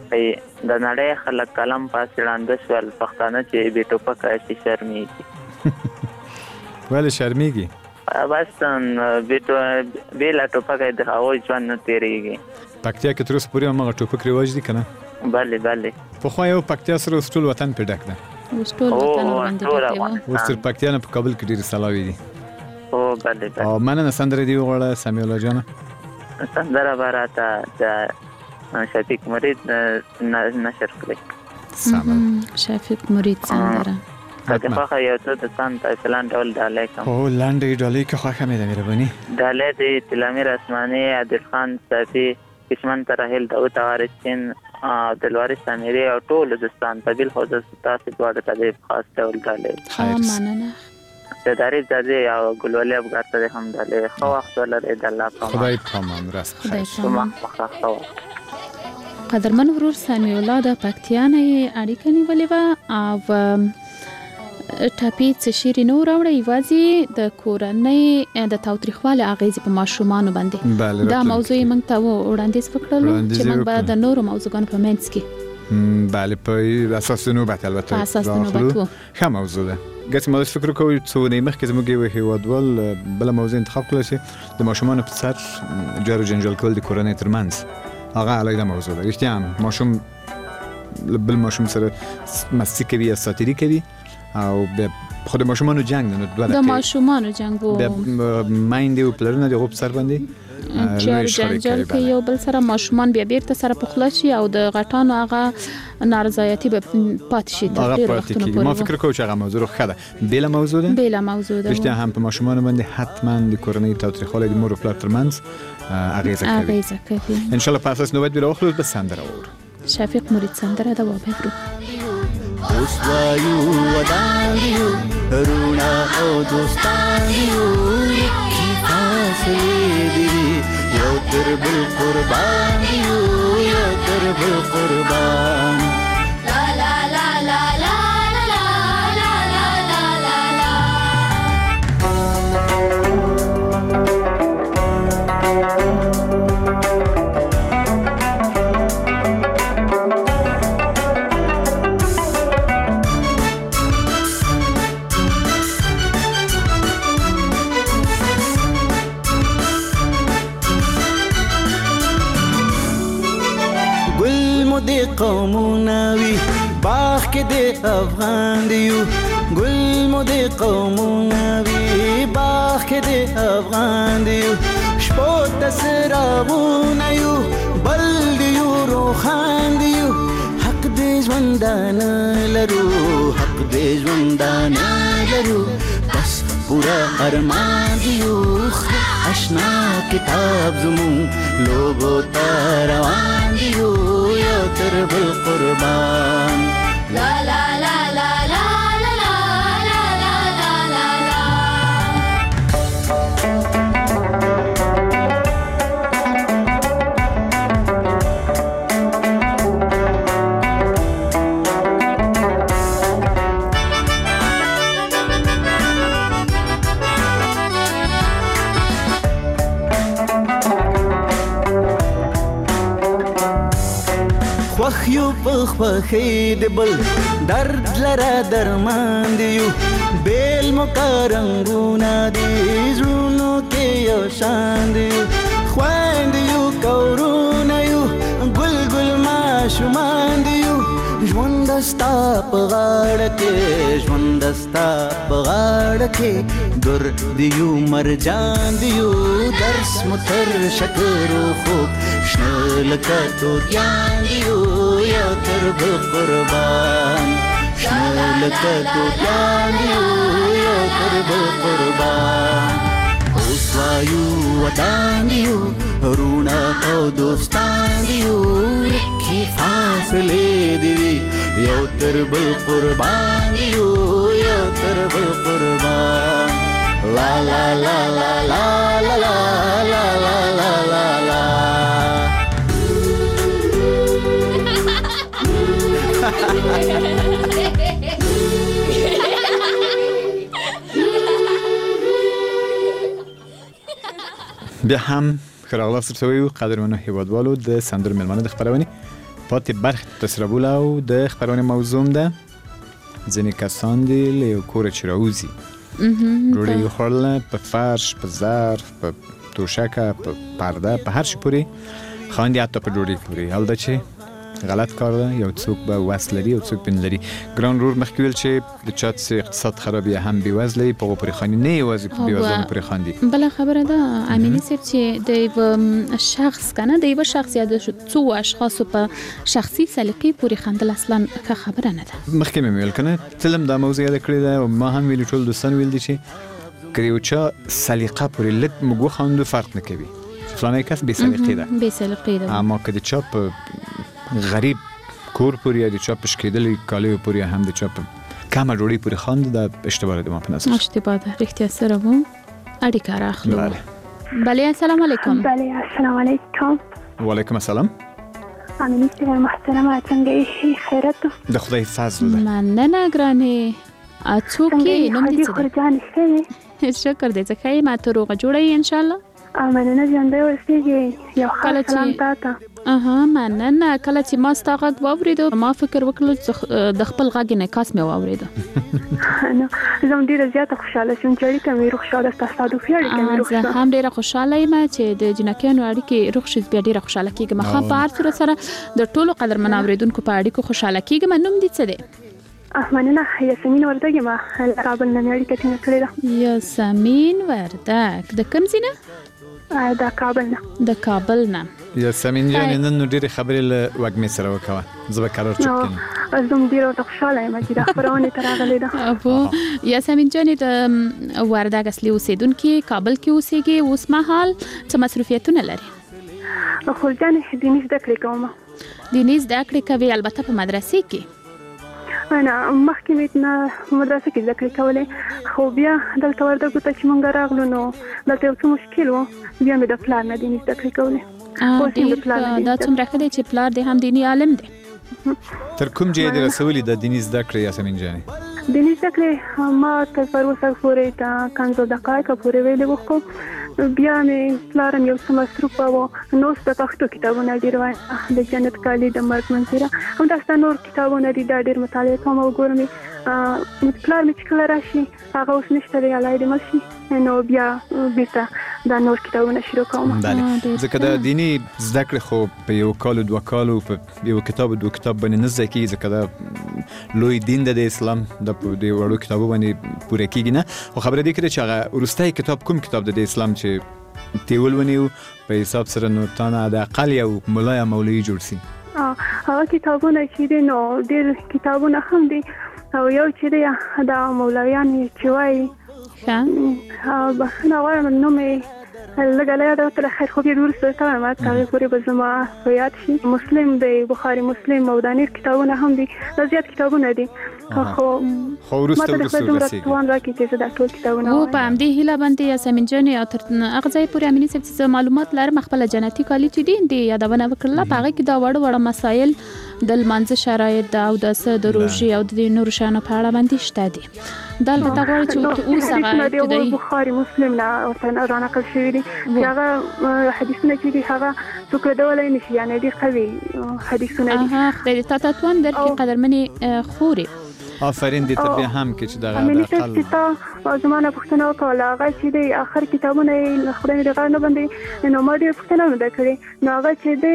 د نړۍ خلک قلم پاسې ړانده شول پښتانه چې بې ټوپکه شي شرمېږي. ولې شرمېږي؟ بس بې له ټوپکه د هغوی ژوند نه تېرېږي. پکتیا کې تر اوسه پورې هماغه ټوپک رواج دي که نه؟ بله بله. پخوا یو پکتیا سره اوس ټول وطن پرې ډک ده. اوس ټول وطن ورباندې ډک دی. اوس تر پکتیا نه په کابل کې ډېرې سلاوي دي. او بله بله. او مننه سندره دې وغواړه سمیع الله جانه. سندره به راته د شفیق مرید نشر کړئ. شفیق مرید سندره که دې خوښه یو څه د ځان ته فلان ډول ډالۍ کړم. هو لنډې ډالۍ که خوښه مې ده مهرباني. ډالۍ د تلامیر اسماني عادل خان صافي کشمن ترحیل داود وارثین عبدالوارث امیري او ټول دوستان په بالخصوص تاسو دواړو ته د خاص ډول ډالۍ. مننه. د تعریف دادی او ګلولي ابګار ته هم ډالۍ. ښه وخت ولرئ د الله په امان. خدای په امان راست خدای په امان. ښه وخت. قدرمن ورور سمیع الله د پکتیا نه اړیکه نیولې وه او ټاپي څه شیرې نه وراوړه یوازې د کورنۍ د تاوتریخوالي اغېزې په ماشومانو باندې دا موضوع یې موږ ته وړاندیز وکړلو چې موږ به د نورو موضوعګانو په منځ کې بله په اساس د نوبت البته په اساس د نوبت و ښه موضوع ده. ګټې ما داسې فکر کوو څو ونې مخکې زموږ یو هېوادوال بله موضوع انتخاب کړله چې د ماشومانو په سر جار و جنجال کول د کورنۍ ترمنځ هغه علیحده موضوع ده. رښتیا هم ماشوم بل ماشوم سره مستی کوي یا ساتیري کوي او به خود ماشومانو جنگ نه دوه د ماشومانو جنگ وو د مایندې او پلرونه د غوب سر باندې چې جنجال کې یو بل سره ماشومان بیا بیرته سره پخلا شي او د غټانو هغه نارضایتي به پاتې شي تر ډیر وختونو پورې. ما فکر کوم چې هغه موضوع خده بیل موضوع ده بیل موضوع ده رښتیا هم په ماشومان باندې حتما د کورنۍ تاوتریخوالی د مور او پلار ترمنځ اغیزه کوي اغیزه کوي ان شاء الله په اساس نوبت بیره واخلو به سندره وورو شفیق مرید سندره ده وبهرو اوس وایو ودان دیو رونا او دوستان دیو کی فاصله دی یو تر بل قربان دیو یو تر بل قربان لا لا لا لا لا قومونه وي باغ کې د افغان دیو ګل مو د قومونه وي باغ کې د افغان دیو شپو تسراغونه یو بل دیو روخان دیو حق دې ژوندانه لرو حق دې ژوندانه لرو بس پورا ارمان دیو اشنا کتاب زمون لوبو تروان دیو یو تر بل قربان لا لا لا لا لا لا لا لا لا لا خوخیو پخ پخی دی بل درد لرا درمان دیو بیل مکارنگونا دی زونو که یو شان دیو خوان دیو کورونایو گل گل ما شمان دیو ژوندستا پغاړه ژوندستا پغاړه در دیو مرجان دیو درس متر شکر خو شنل کتو دیان دیو یا تر قربان شنل کتو دیان دیو یا تر قربان اوس وایو ودان دیو رونا او دوستان دیو کی فاصله دی یو تر بل قربان دیو یو تر بل قربان لا لا لا لا لا لا لا لا لا لا لا بیا هم خراغلاف سرسوی و قدرمنو هیوادوالو د سندر ملمانه د خبرونی پاتې برخ تسربول او د خبرونی موضوع ده ځینې کسان دي له کور چراوزی ډوډۍ خوړل په فرش په ظرف په توشکه په پرده په هر شي پورې خاندي حتی په ډوډۍ پورې حال دا چې غلط کار ده یو څوک به وس لري او څوک بن لري ګران رور مخکې ویل چې د چات سي اقتصاد خرابي هم بي وزلي په پورې خاني نه یوازې په بي وزلي پورې خاندي بل خبره ده امینی سر چې د یو شخص کنه د یو شخص یا د څو اشخاص په شخصي سلیقې پورې خندل اصلا ښه خبره نه ده مخکې مې ویل کنه تلم دا موضوع یاد کړی ده او ما هم ویل ټول دوستان ویل دي چې کریو چا سلیقه پورې لټ مګو خاندو فرق نه کوي فلانه کس بي سلیقې ده بي سلیقې ده اما کدي چا غریب کور پورې د چاپ شکېدلې کالیو پورې هم د چاپ کمه ډوډۍ پورې خاند د اشتباه ده ما په نظر اشتباه ده رښتیا سره وو اړیکه راخلو بله السلام علیکم بله السلام علیکم وعلیکم السلام امینی سره محترمه څنګه یې خیرت د خدای فضل ده مننه ګرانې اڅوکې نوم دې څه خورجان شه شکر دې ځکه ما ته روغه جوړه ان شاء الله مننه ژوندۍ اوسېږي یو ښه سلام تاته اها مننه کله چې ما ستا غږ واورېدو ما فکر وکړ چې د خپل غږ انعکاس مې واورېدو نو زه هم ډېره زیاته خوشحاله شوم چې اړیکه مې روغ شوه داسې تصادفي اړیکه مې روغ شوه زه هم ډېره خوشحاله یم چې د جنکیانو اړیکې روغ شي بیا ډېره خوشحاله کېږم ښه په هر صورت سره د ټولو قدرمن اورېدونکو په اړیکو خوشحاله کېږم نوم دې څه دی مننه یاسمین وردګ ما کابل نه اړیکه ټینګه کړې ده. یاسمین وردګ د کوم ځای نه؟ د کابل نه. د کابل نه. یاسمین جان نن نو ډېرې خبرې له وږمې سره وکړه. زه به قرار چک کړم. زه ډېره خوشاله یم چې دا خبرونه تر راغلې ده. ابو یاسمین جان د وردګ اصلي اوسیدونکو کابل کې اوسېږي، اوس مهال څه مصروفیتونه لري؟ خو ځان دیني زده کړې کوم. دیني زده کړې کوي البته په مدرسې کې؟ انا مخکې مې نه مدرسې کې زده کړې کولې، خو بیا دلته وردګو ته چې مونږ راغلو نو دلته یو څه مشکل و، بیا مې د پلار نه دیني زده کړې کولې. دا څومره ښه دی چې پلار دې هم دیني عالم دی. تر کوم ځای دې رسولي د دیني زده کړې یاسمین جانې؟ دیني زده کړې ما تر پر اوسه پورې د کنځو دقایقو پورې ویلې وکړو، بیا مې پلار مې یو څه مصروف و، نو د پښتو کتابونه ډېر وای، د جنت کالي، د مرګ منظره، همداسې نور کتابونه دي دا ډېر مطالعه کوم او ګورم. پلار مې چې کله راشي هغه اوس نشته دی، الله دې مل شي، نو بیا بیرته دا نور کتابونه شروع کوم. بله ځکه د دیني زده کړې خو په یو کال او دوه کالو په یو کتاب او دوه کتاب باندې نه زده کېږي، ځکه دا لوی دین د اسلام د وړو کتابو باندې پوره کېږي نه. خو خبره دې کړې چې هغه وروستی کتاب کوم کتاب د اسلام چې تی ولونیو په حساب سره نو تانه د اقل یو ملا یا مولوي جوړ سي؟ هغه کتابونه چې دي نو ډېر کتابونه هم دي، او یو چې دی دا مولویان چې وایي بخښنه غواړم نوم یې لږه لږه ده ورته خیر خو بیا وروسته کوم هغې پورې به زما په یاد شي. مسلم دی، بخاري مسلم او دا نور کتابونه هم دي، دا زیات کتابونه دي، خو وروسته وروسته ورسېږي توان راکړي چې زه دا ټول کتابونه او په همدې هیله باندې یاسمین جانې او تر هغه ځای پورې امیني صاحب چې معلومات لرم خپله جنتي کالي چې دي د یادونه وکړله، په هغې کې دا وړه وړه مسایل د لمانځه شرایط د اوداسه د روژې او د نورو شیانو په اړه باندې شته دي. دا البته غواړي چې اوس هغه ابتدایي بخاري مسلم نه ورته رانقل شوي دي چې هغه حدیثونه چې دي هغه څوک ردولی نه شي، یعنې ډېر قوي حدیثونه دي. خدای دې تا ته توان درکړي قدرمنې خورې. آفرین دې ته بیا هم کې چې دغه امیني صاحب چې تا زما نه پوښتنه وکړله هغه چې دی آخر کتابونه یې له خدای د غږ نه باندې نو ما ډېر پوښتنه نه ده کړې، نو هغه چې دی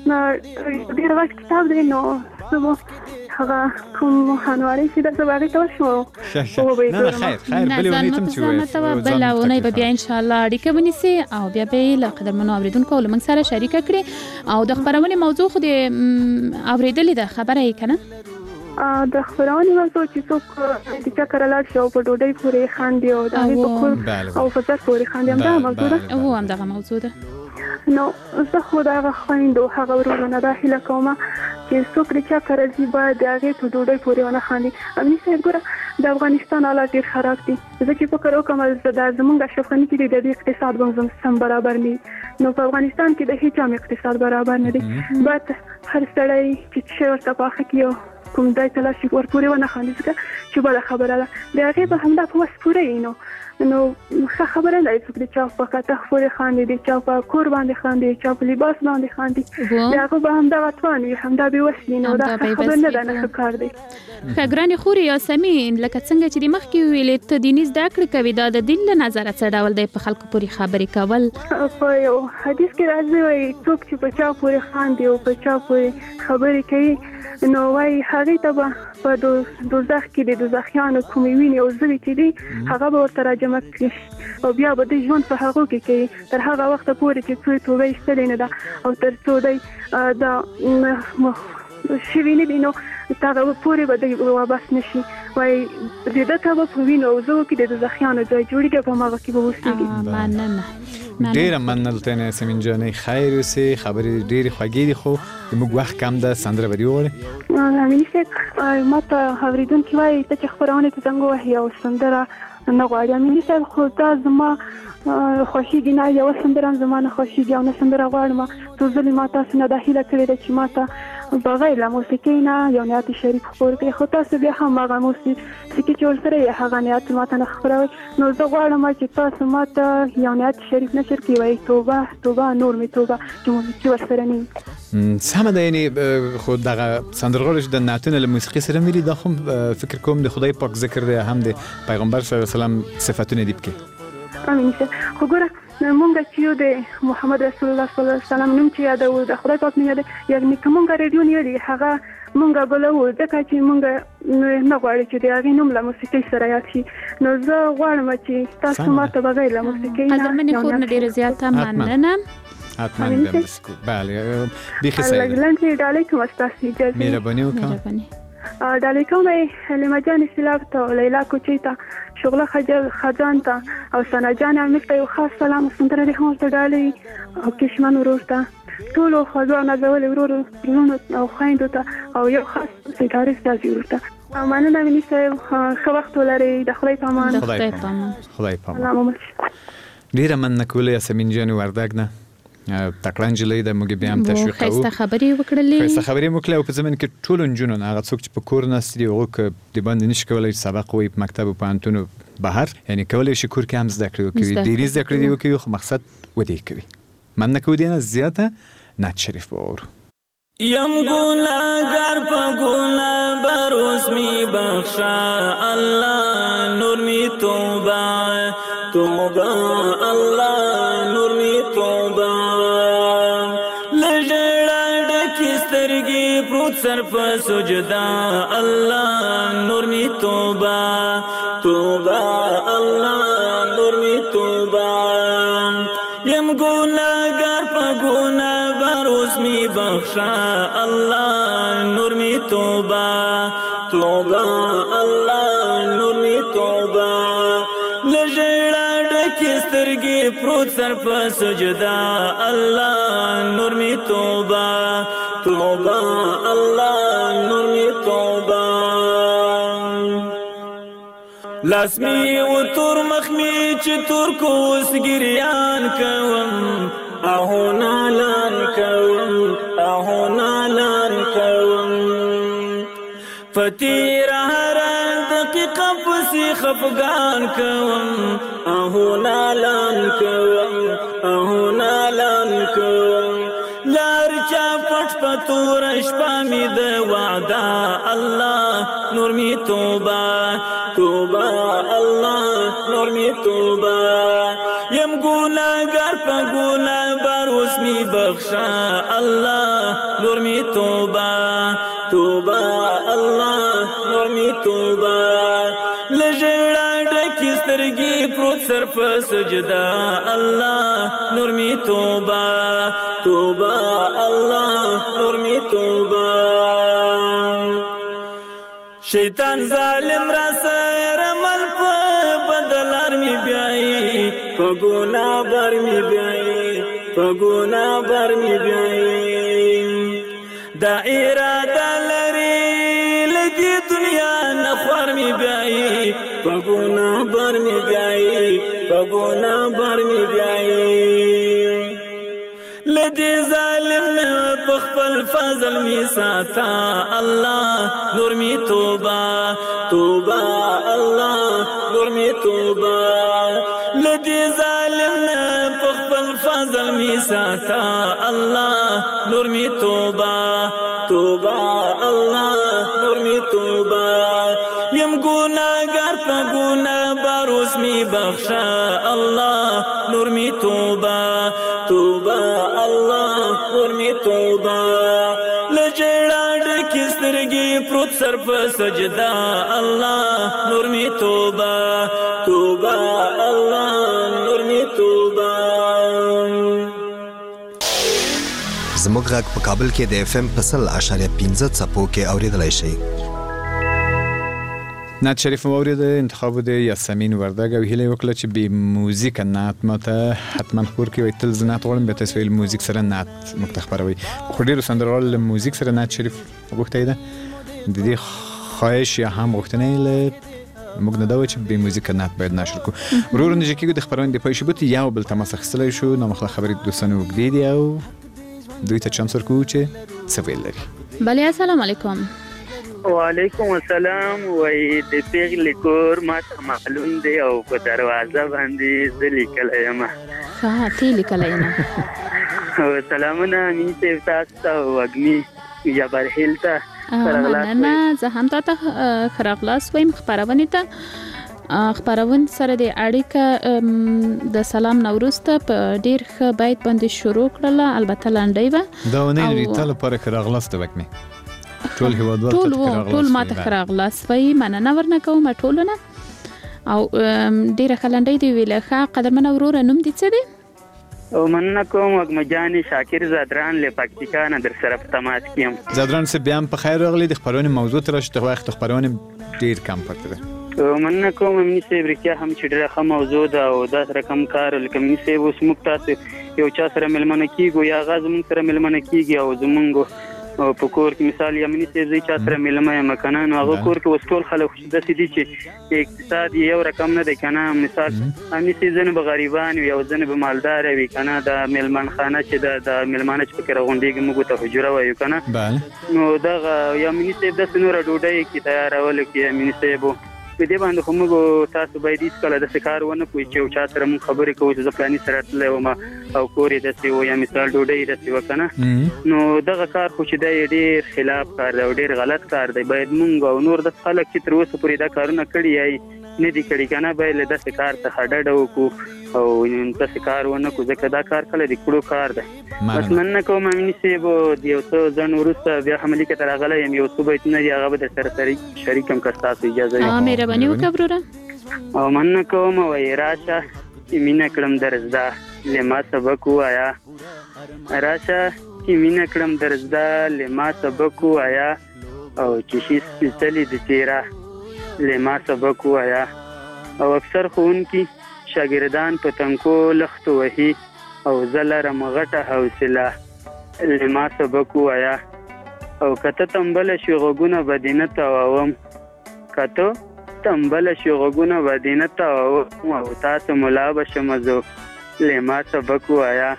ډېر غټ کتاب دی، نو زه هغه کوم هنواري چې دا سبا کې تاسو نه نه خیر خیر بلې ونی تم چې وایي بل اونۍ به بیا ان شاء الله اړیکه ونیسي او بیا به له قدرمنو اوریدونکو له موږ سره شریکه کړي او د خبرونې موضوع خو د اوریدلې ده خبره یې کنه د خبرونې موضوع چې څوک د چکر لاړ شي او په ډوډۍ پورې خاندي او د هغې په کور او په ځای پورې خاندي، همدغه موضوع ده. هو همدغه موضوع ده. نو زه خو د هغه خویندو هغه ورونو نه دا هیله کوم چې څوک د چکر راځي باید د هغې په ډوډۍ پورې ونه خاندي. امني صاحب ګوره د افغانستان حالات ډېر خراب دي، زه چې فکر وکړم دا زموږ اشرف غني چې دی د دې اقتصاد به سم برابر نه وي، نو په افغانستان کې د هیڅ هم اقتصاد برابر نه دی، باید هر سړی چې څه ورته پاخه کړي کوم ځای ته لاړ شي ورپورې ونه خاندي، ځکه چې بله خبره ده د هغې به همدا په وس پوره وي، نو نو ښه خبره نه ده څوک د چا په کتغ پورې خاندي، د چا په کور باندې خاندي، د چا په لباس باندې خاندي، د هغه به همدغه توان وي، همدا بېوس وي، نو دا ښه خبره نه ده، نه ښه کار دی. ښه ګرانې خورې یاسمین لکه څنګه چې د مخکې ویلې ته دیني زده کړې کوي، دا د دین له نظره څه ډول دی په خلکو پورې خبرې کول؟ په یو حدیث کې راځي وایي څوک چې په چا پورې خاندي او په چا پورې خبرې کوي نو وایي هغې ته به په دوزخ کې د دوزخیانو کومې وینې او زوی چې دي هغه به ورته راجمع کړي او بیا به دوی ژوند په هغو کې کوي تر هغه وخته پورې چې څو توبه ایستلې نه ده او تر څو دی دا شوي نه دي نو هغه پورې به دوی وابس نه شي. وایي د ده ته به په وینو او زوو کې د دوزخیانو ځای جوړېږي په هماغه کې به اوسېږي. مننه ډیره مننه ته یاسمین جانې، خیر اوسې، خبرې ډېرې خوږې دي خو زموږ وخت کم ده، سندره به دې وغواړې؟ امیني صاحب ما ته اورېدونکي وایي ته چې خپرونې ته زنګ ووهې او سندره نه غواړې. امیني صاحب خو دا زما خوښېږي نه، یوه سندره هم زما نه خوښېږي او نه سندره غواړم. څو ځلې ما تاسو نه دا هیله کړې ده چې ما ته بغیر له موسیقۍ نه یو نعت شریف خپور کړي، خو تاسو بیا هم هغه موسیقي چې ورسره یې هغه نعت ما ته نه خپروئ، نو زه غواړم چې تاسو ما ته یو نعت شریف نشر کړي، وایي توبه توبه نور مې توبه چې موسیقي ورسره نه وي. سمه ده، یعنې خو دغه سندرغاړي چې د نعتونه له موسیقي سره ملي دا خو فکر کوم د خدای پاک ذکر دی، هم د پیغمبر صلی الله علیه وسلم صفتونه دي پکې. امین. خو ګوره مونږ چې یو د محمد رسول الله صلی الله علیه وسلم نوم چې یادو د خدای پاک نه یاد یعنی کومه ریډیو نه دی هغه مونږ بلو ځکه چې مونږ نه غواړو چې د هغه نوم له موسیقي سره یاد شي نو زه غواړم چې تاسو ماته بغیر له موسیقي نه ازمنې خور نه ډیره زیاته مننه حتما دمسکو بله بیخی سعید لنجی علیکم استاسی جزی مهربانی وکم علیکم لیما جان سلام تا لیلا کوچیتا شغله خجل خجان تا او سنا جان مفته خاص سلام سنتره د هم ډالي او کشمن ورورتا ټول خو نازول ورور ورونو او خويندو ته او یو خاص ستاره ستاسو ورته امانه د منیسه خو وخت ولري د خدای په امان خدای په امان خدای په امان ډیره من نکول یاسمین جان وردګ نه تکړه نجلۍ د موږ بیا هم تشویق کوو خسته خبرې وکړلې خسته خبرې وکړلې او په زمين کې ټول نجونو هغه څوک چې په کور ناست دي او د باندې نشي کولای سبق وي په مکتب او پانتونو بهر یعنی کولای شي کور کې هم زده کړو کوي ډیری زده کړې دی کوي خو مقصد ودی کوي من نه کوي نه زیاته نه شریف باور یم گناهگار په گناه بروز می بخشا الله نور می توبه توبه الله نور می توبه سر په سجدا الله نور می توبه توبه الله نور می توبه یم گناهگار په گناه بروز می بخشا الله نور می توبه توبه الله نور می توبه لژړه ډکې سترګې پروت سر په سجدا الله نور می توبه توبه الله نور می توبه لاسمی و تور مخمی چې تور کو سګریان کوم اهو نالان کوم اهو نالان کوم فتیر هر دقیقه پسی خفگان کوم اهو نالان کوم اهو نالان کوم لار چا پټ پتور شپه می د وعده الله نور می توبه توبه الله نور می توبه یم گناهگار په گناه بروز می بخشا الله نور می توبه توبه الله نور می توبه لژړه ډکې سترګې پروت سر په سجدا الله نور می توبه توبه الله نور می توبه شیطان ظالم را سره مل په بدلار می بیاي په ګناه بر می بیاي په ګناه بر می بیاي دا اراده لري لدی دنیا نخور می بیاي په ګناه بر می بیاي په ګناه بر می بیاي لدی ظالم په خپل فضل می ساتا الله نور می توبه توبه الله نور می توبه لدی ظالم په خپل فضل می ساتا الله نور می توبه توبه الله نور می توبه یم گناهگار په گناه بروز می بخشا الله نور می توبه توبه الله نور می توبه لجړه ډکې سترګې پروت سر په سجدا الله نور می توبه توبه الله نور می توبه زموږ غږ په کابل کې د اف ام په سل اشاریه پنځه څپو کې اوریدلای شئ. نعت شریف مورد انتخاب د یاسمین وردګ او هیله وکړه چې به موزیک نعت ماته حتما خور کې وي تل زنات غواړم به تاسو ویل موزیک سره نعت متخبروي خو ډیرو سندرغاړو له موزیک سره نعت شریف غوښتي ده د دې خواهش یا هم غوښتنه له موږ نه دا و چې به موزیک نعت باید نشر کو ورور نه چې د خبرونه د پېښې بوت یو بل تماس خستلای شو نو مخله خبرې دوستانه وګړي دی او دوی ته چانس ورکو چې څه ویل لري. بله السلام علیکم. وعلیکم السلام. وای د پیغلې کور ما ته معلوم دی او په دروازه باندې زه لیکلی یم. ښه ته لیکلی یم. سلامونه امین صاحب تاسو ته او وږمي جبرهیل ته مننه. زه هم تا ته ښه راغلاست وایم خپرونې ته. خبرون سره د اړیکه د سلام نوروسته په ډیر ښه بیت باندې شروع کړله، البته لنډی و دا ونه ریټل لپاره کراغلاست وکمه ټول هیوادوال ټول ټول ماته کراغلاست وای مننه ورنه کوم ټولونه او ډیره خلنډی دی ویله ښه قدرمن اورور نوم دي څه دی او مننه کوم وګمجانی شاکر زادران له پاکستان در سره په تماس کیم. زادران سه بیا په خیر راغلی د خبرونه موضوع تر شته وخت خبرونه ډیر کم پته ده. مننه کوم منی سه برکیا هم چې ډیره خه موضوع ده او دا رقم کار لکه منی سه اوس موږ تاسو یو چا سره ملمنه کیږو یا غاز موږ سره ملمنه کیږي او زمونږ او په کور کې مثال یمنی سه زی چا سره ملمه مکانان هغه کور کې وسټول خلک د سې دي چې اقتصاد یو رقم نه دی کنه، مثال امني سه زنه به غریبان وي او زنه به مالدار وي کنه، د ملمان خانه چې د ملمانه چې فکر غونډيږي موږ ته حجره وایو کنه. بله نو دا یمنی سه د سنور ډوډۍ کې تیارول کې یمنی سه بو په دې باندې خو موږ تاسو باید هیڅ کله د سکار ونه کوی چې چا سره موږ خبرې کوو چې ځپلانی سره تللی وم او کورې داسې و یا مثال ډوډۍ داسې وکنه، نو دغه کار خو چې دی ډیر خلاف کار دی او ډیر غلط کار دی. باید موږ او نور د خلک چې تر اوسه پورې دا کارونه کړي یا نه دي کړي کنه باید له داسې کار څخه ډډه وکړو او داسې کار ونه کړو ځکه دا کار کله د کړو کار دی. بس مننه کوم امني صاحب د یو څه ځن وروسته بیا حملې کې تر راغلی یم یو څه بیتونه دي هغه به در سره شریک هم که ستاسو اجازه وي. مهرباني وکړه وروره. او مننه کوم وایي راشه چې مینه کړم در زده له ما سبق ووایه، راشه چې مینه کړم در زده له ما سبق ووایه او چې شي سپېڅلې د څېره له ما سبق ووایه. او اکثر ښوونکي شاګردان په تنکو لختو وهي او زه لرم غټه حوصله له ما سبق ووایه. او که ته تنبله شي غوږونه به دې نه تاووم، که ته تنبله شي غوږونه به دې نه تاووم او تاسو ملا به شم زه له ما سبق ووایه.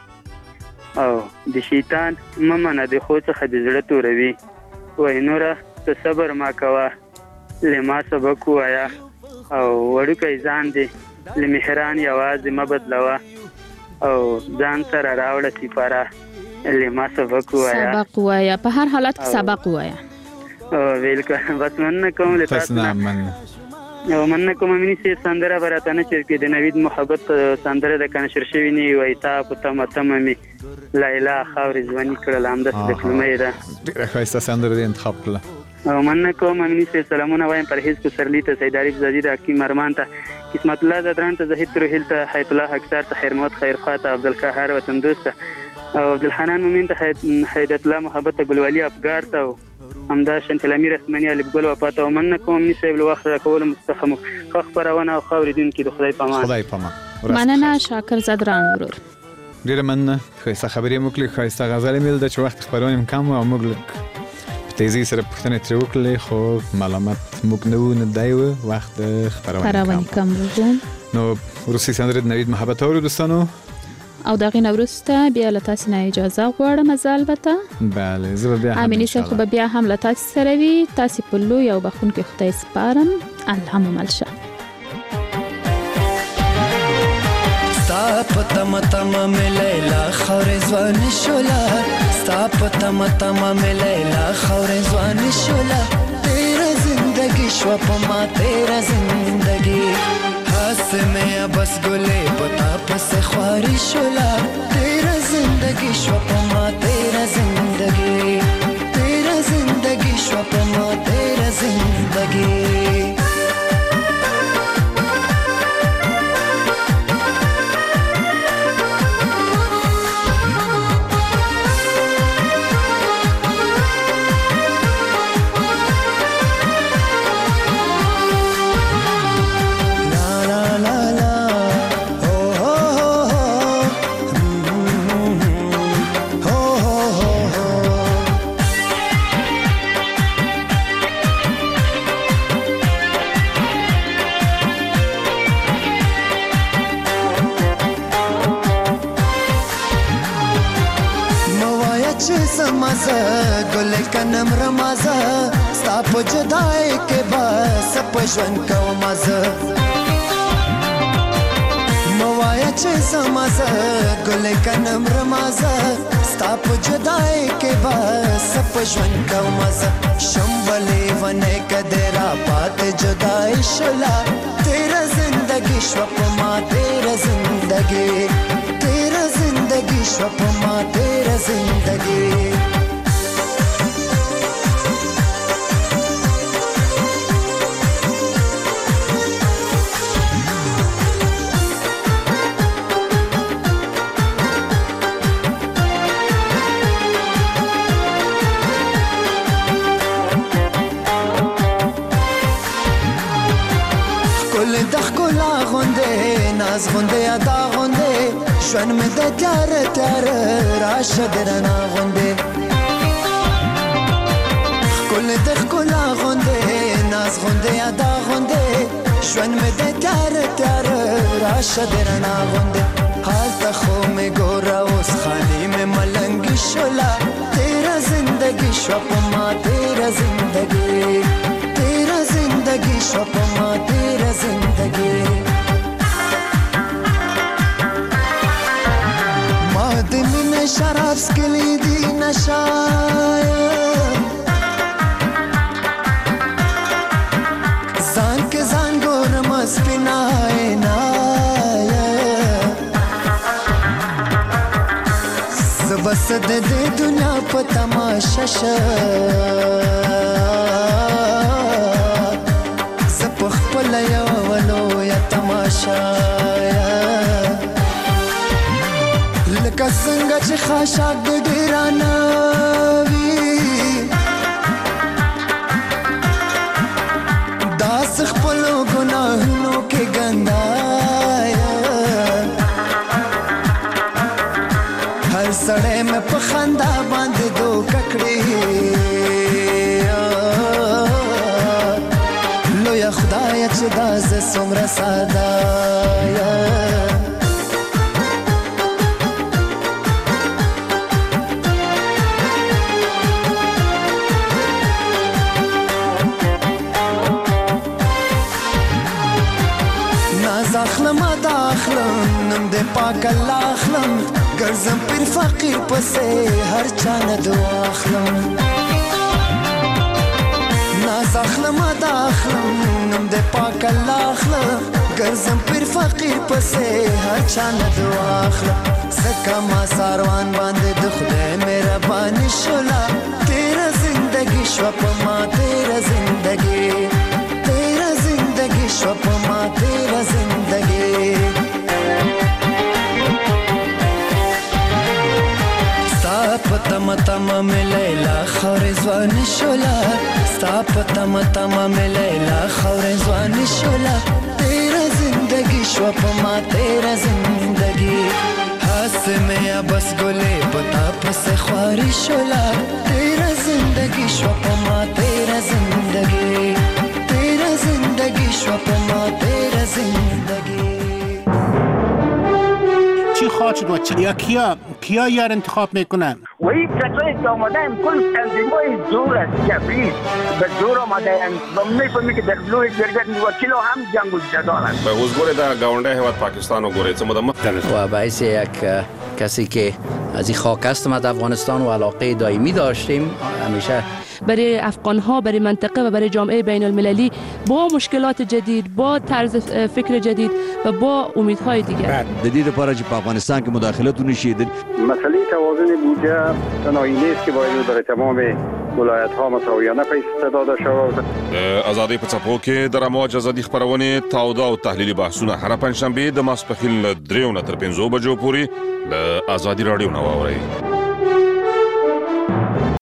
او د شیطان مه منه د خو څخه د زړه توروي، وایي نوره ته صبر ما کوه له ما سبق ووایه. او وړوکی ځان دی له مهران یوازې مه بدلوه او ځان سره راوړه سپاره له ما سبق ووایه. سبق ووایه په هر حالت کې سبق ووایه. او بالکل بس مننه کوم له تاسو نه او مننه کوم مینی سي سندره براته نه چې د نوید محبت سندره د کنشر شوی نه وي تا په تمه تمه می لیلا خاورې ځواني کړل هم د کلمې ده ډیره ښایسته سندره دې انتخاب کړله. او مننه کوم مینی سي سلامونه وایم پرهیز پسرلی ته سید عارف زادی د حکیم ارمان ته قسمت الله زدران ته زهید روحیل ته حیات الله اکثر ته خیر محمد خیر خوا ته عبدالقاهر وطن دوست او عبدالحنان مومن ته حیدت الله محبت ګلوالي افګار ته همدا شنتل امیر اسمنی علی ګل وفات او مننه کوم مینی سي بل وخت راکول مستخم خو خبرونه او خوریدونکو د خدای پامان خدای پامان. مننه شاکر زدران ورور. ډیره مننه ښایسته خبرې مو کړې، ښایسته غزلې مې د چې وخت خبرونه کم او موږ په تیزی سره پوښتنې ترې وکړلې خو ملامت موږ نه وو نه دی وخت خبرونه کم وو. نو وروستۍ سندره د نوید محبت اورو دوستانو او دغه نوروسته بیا له تاسو نه اجازه غواړم زه البته. بله زه بیا هم امینه صاحب خو بیا هم له تاسو سره وي. تاسو په لوی او بخونکي خدای سپارم. الله مو ملشه. ستا په تمه تمه مې لیلا خاورې ځواني شوله، ستا په تمه تمه مې لیلا خاورې ځواني شوله. تیره زندگی شوه په ما تیره زندگی هست میں بس گلے پتا پس خواری شولا. تیرا زندگی شو پما تیرا زندگی تیرا زندگی شو پما تیرا زندگی. گل کنم رمازه ستا په جدای کې بس په ژوند کوم مزه موایا چې سمازه گل کنم رمازه ستا په جدای کې بس په پښون کوم زه شمبلې ونه کدرا پات جدای شلا تیرا زندگی شو په ما تیرا زندگی تیرا زندگی شو په ما تیرا زندگی ناز غونډه ادا غونډه ژوند مې د تیار تیار راشه درنا غونډه کول د ښکلا غونډه ناز غونډه ادا غونډه ژوند مې د تیار تیار راشه درنا غونډه حالت خو مې ګوره اوس خالي مې ملنګ شولا تیرا زندگی شو په ما تیرا زندگی تیرا زندگی شو په ما تیرا زندگی شراب سکلی دی نشایا زان کے زان گورم سپنائے نایا زبست دے دنیا پا تماشا شا زپخ پلیا ولو یا تماشا لکه څنګه چې خاشاک د ډیرانه وي داس خپلو ګناهونو کې ګندایا هر سړی مې په خندا باندې دوکه کړې لویه خدایه چې دا زه څومره ساده یم اخلم داخلم نم دې پاک الله اخلم ګرځم پر فقیر پسې هر چا نه دعا اخلم ناز اخلم داخلم نم دې پاک الله اخلم ګرځم پر فقیر پسې هر چا نه دعا اخلم زکه ما ساروان باندې د خدای مهرباني شولا تیرا زندگی شو په ما تیرا زندگی تیرا زندگی شو په ما تیرا زندگی ستا پتا متا مې لیلا خورې ځوان شولا ستا پتا متا مې لیلا خورې ځوان شولا تیرا زندگی شو په ما تیرا زندگی ہاس میں بس گلے پتا پس خواری شولا تیرا زندگی شو په ما تیرا زندگی تیرا زندگی شو په ما تیرا زندگی چی خواهد شد و یا کیا کیا یار انتخاب میکنن؟ وی کسایی که آمده هم کل تنظیمای زور است کبیر به زور آمده هم و میفهمی که در بلوی گرگت وکیل هم جنگ و جدال است به وزگوری در گاونده هواد پاکستان و گوری چه مدام و باعث یک کسی که از این خاک هستم از افغانستان و علاقه دائمی داشتیم همیشه برای افغان‌ها برای منطقه و برای جامعه بین المللی با مشکلات جدید با طرز فکر جدید و با امیدهای دیگر جدید لپاره چې په افغانستان کې مداخلت ونشي مسئله توازن بودجه تنهایی نیست که باید برای تمام ولایت ها مساویانه پیسې داده شود ازادي په څپو کې د رمواج ازادي خبرونه تاوده او تحلیلي بحثونه هر پنځشنبه د ماسپخیل دریو نه تر پنځو بجو پورې د ازادي رادیو نو اوري